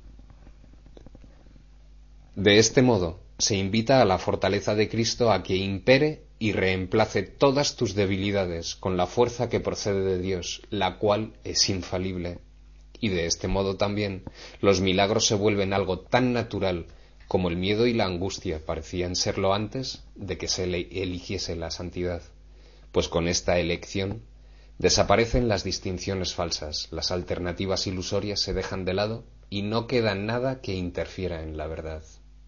Speaker 1: De este modo, se invita a la fortaleza de Cristo a que impere y reemplace todas tus debilidades con la fuerza que procede de Dios, la cual es infalible. Y de este modo también los milagros se vuelven algo tan natural como el miedo y la angustia parecían serlo antes de que se eligiese la santidad, pues con esta elección desaparecen las distinciones falsas, las alternativas ilusorias se dejan de lado y no queda nada que interfiera en la verdad.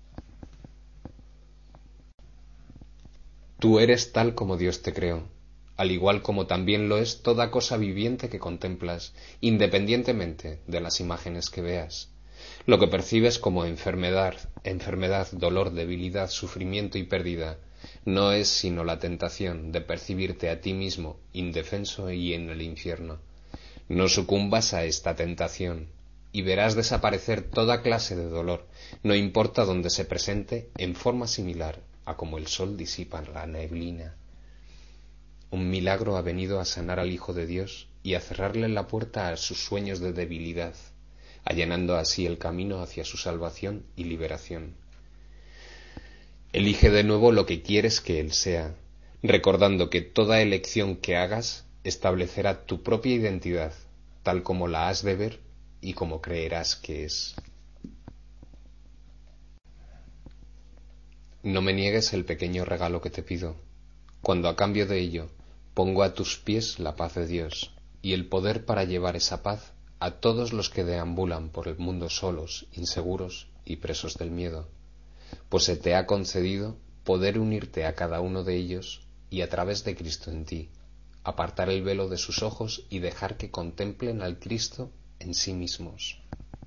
Speaker 1: Tú eres tal como Dios te creó, al igual como también lo es toda cosa viviente que contemplas, independientemente de las imágenes que veas. Lo que percibes como enfermedad, enfermedad, dolor, debilidad, sufrimiento y pérdida, no es sino la tentación de percibirte a ti mismo indefenso y en el infierno. No sucumbas a esta tentación, y verás desaparecer toda clase de dolor, no importa dónde se presente, en forma similar a como el sol disipa la neblina. Un milagro ha venido a sanar al Hijo de Dios y a cerrarle la puerta a sus sueños de debilidad, allanando así el camino hacia su salvación y liberación. Elige de nuevo lo que quieres que Él sea, recordando que toda elección que hagas establecerá tu propia identidad, tal como la has de ver y como creerás que es. No me niegues el pequeño regalo que te pido, cuando a cambio de ello pongo a tus pies la paz de Dios y el poder para llevar esa paz a todos los que deambulan por el mundo solos, inseguros y presos del miedo, pues se te ha concedido poder unirte a cada uno de ellos y a través de Cristo en ti, apartar el velo de sus ojos y dejar que contemplen al Cristo en sí mismos.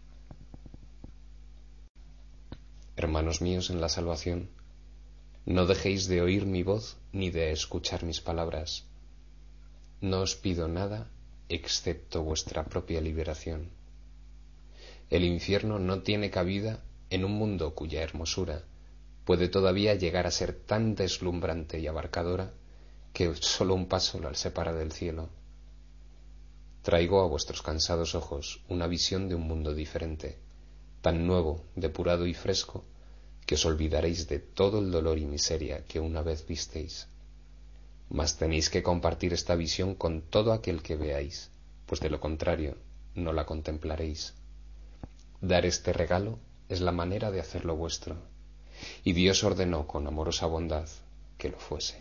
Speaker 1: Hermanos míos en la salvación, no dejéis de oír mi voz ni de escuchar mis palabras. No os pido nada excepto vuestra propia liberación. El infierno no tiene cabida en un mundo cuya hermosura puede todavía llegar a ser tan deslumbrante y abarcadora que solo un paso la separa del cielo. Traigo a vuestros cansados ojos una visión de un mundo diferente, tan nuevo, depurado y fresco, que os olvidaréis de todo el dolor y miseria que una vez visteis. Mas tenéis que compartir esta visión con todo aquel que veáis, pues de lo contrario no la contemplaréis. Dar este regalo es la manera de hacerlo vuestro, y Dios ordenó con amorosa bondad que lo fuese.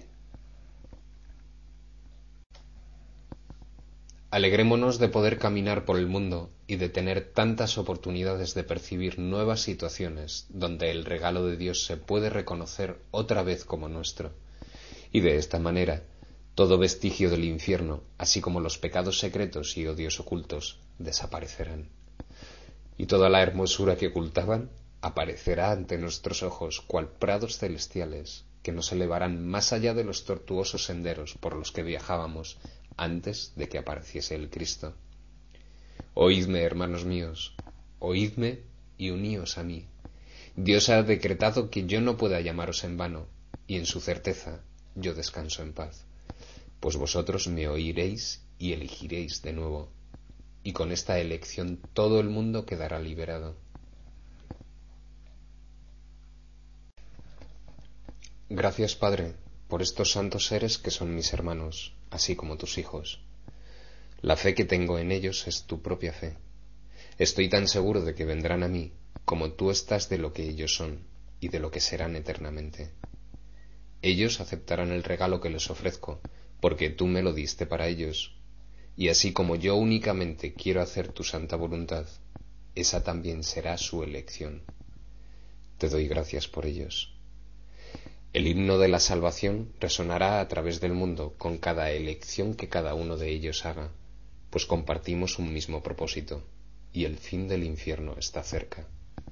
Speaker 1: Alegrémonos de poder caminar por el mundo y de tener tantas oportunidades de percibir nuevas situaciones donde el regalo de Dios se puede reconocer otra vez como nuestro, y de esta manera todo vestigio del infierno, así como los pecados secretos y odios ocultos, desaparecerán, y toda la hermosura que ocultaban aparecerá ante nuestros ojos cual prados celestiales que nos elevarán más allá de los tortuosos senderos por los que viajábamos antes de que apareciese el Cristo. Oídme, hermanos míos, oídme y uníos a mí. Dios ha decretado que yo no pueda llamaros en vano, y en su certeza yo descanso en paz, pues vosotros me oiréis y elegiréis de nuevo, y con esta elección todo el mundo quedará liberado. Gracias, Padre, por estos santos seres que son mis hermanos, así como tus hijos. La fe que tengo en ellos es tu propia fe. Estoy tan seguro de que vendrán a mí como tú estás de lo que ellos son y de lo que serán eternamente. Ellos aceptarán el regalo que les ofrezco, porque tú me lo diste para ellos, y así como yo únicamente quiero hacer tu santa voluntad, esa también será su elección. Te doy gracias por ellos. El himno de la salvación resonará a través del mundo con cada elección que cada uno de ellos haga, pues compartimos un mismo propósito, y el fin del infierno está cerca.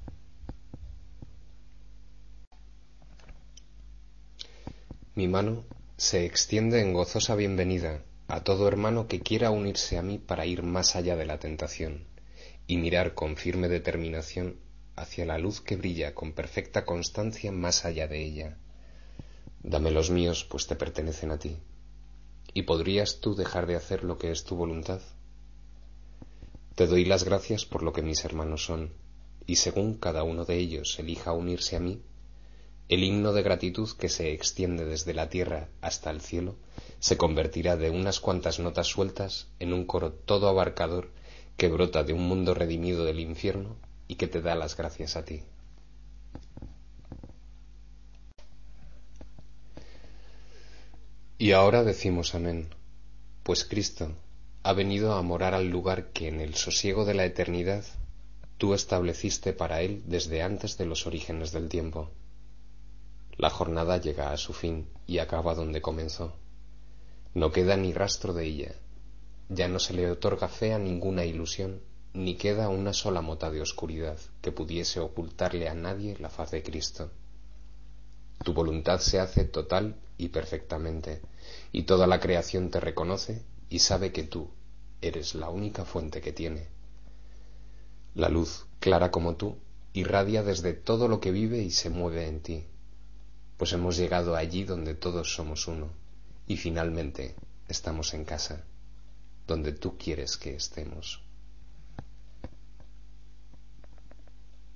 Speaker 1: Mi mano se extiende en gozosa bienvenida a todo hermano que quiera unirse a mí para ir más allá de la tentación y mirar con firme determinación hacia la luz que brilla con perfecta constancia más allá de ella. Dame los míos, pues te pertenecen a ti. ¿Y podrías tú dejar de hacer lo que es tu voluntad? Te doy las gracias por lo que mis hermanos son, y según cada uno de ellos elija unirse a mí, el himno de gratitud que se extiende desde la tierra hasta el cielo se convertirá de unas cuantas notas sueltas en un coro todo abarcador que brota de un mundo redimido del infierno y que te da las gracias a ti. Y ahora decimos amén, pues Cristo ha venido a morar al lugar que en el sosiego de la eternidad tú estableciste para él desde antes de los orígenes del tiempo. La jornada llega a su fin y acaba donde comenzó. No queda ni rastro de ella. Ya no se le otorga fe a ninguna ilusión, ni queda una sola mota de oscuridad que pudiese ocultarle a nadie la faz de Cristo. Tu voluntad se hace total y perfectamente, y toda la creación te reconoce y sabe que tú eres la única fuente que tiene. La luz, clara como tú, irradia desde todo lo que vive y se mueve en ti, pues hemos llegado allí donde todos somos uno, y finalmente estamos en casa, donde tú quieres que estemos.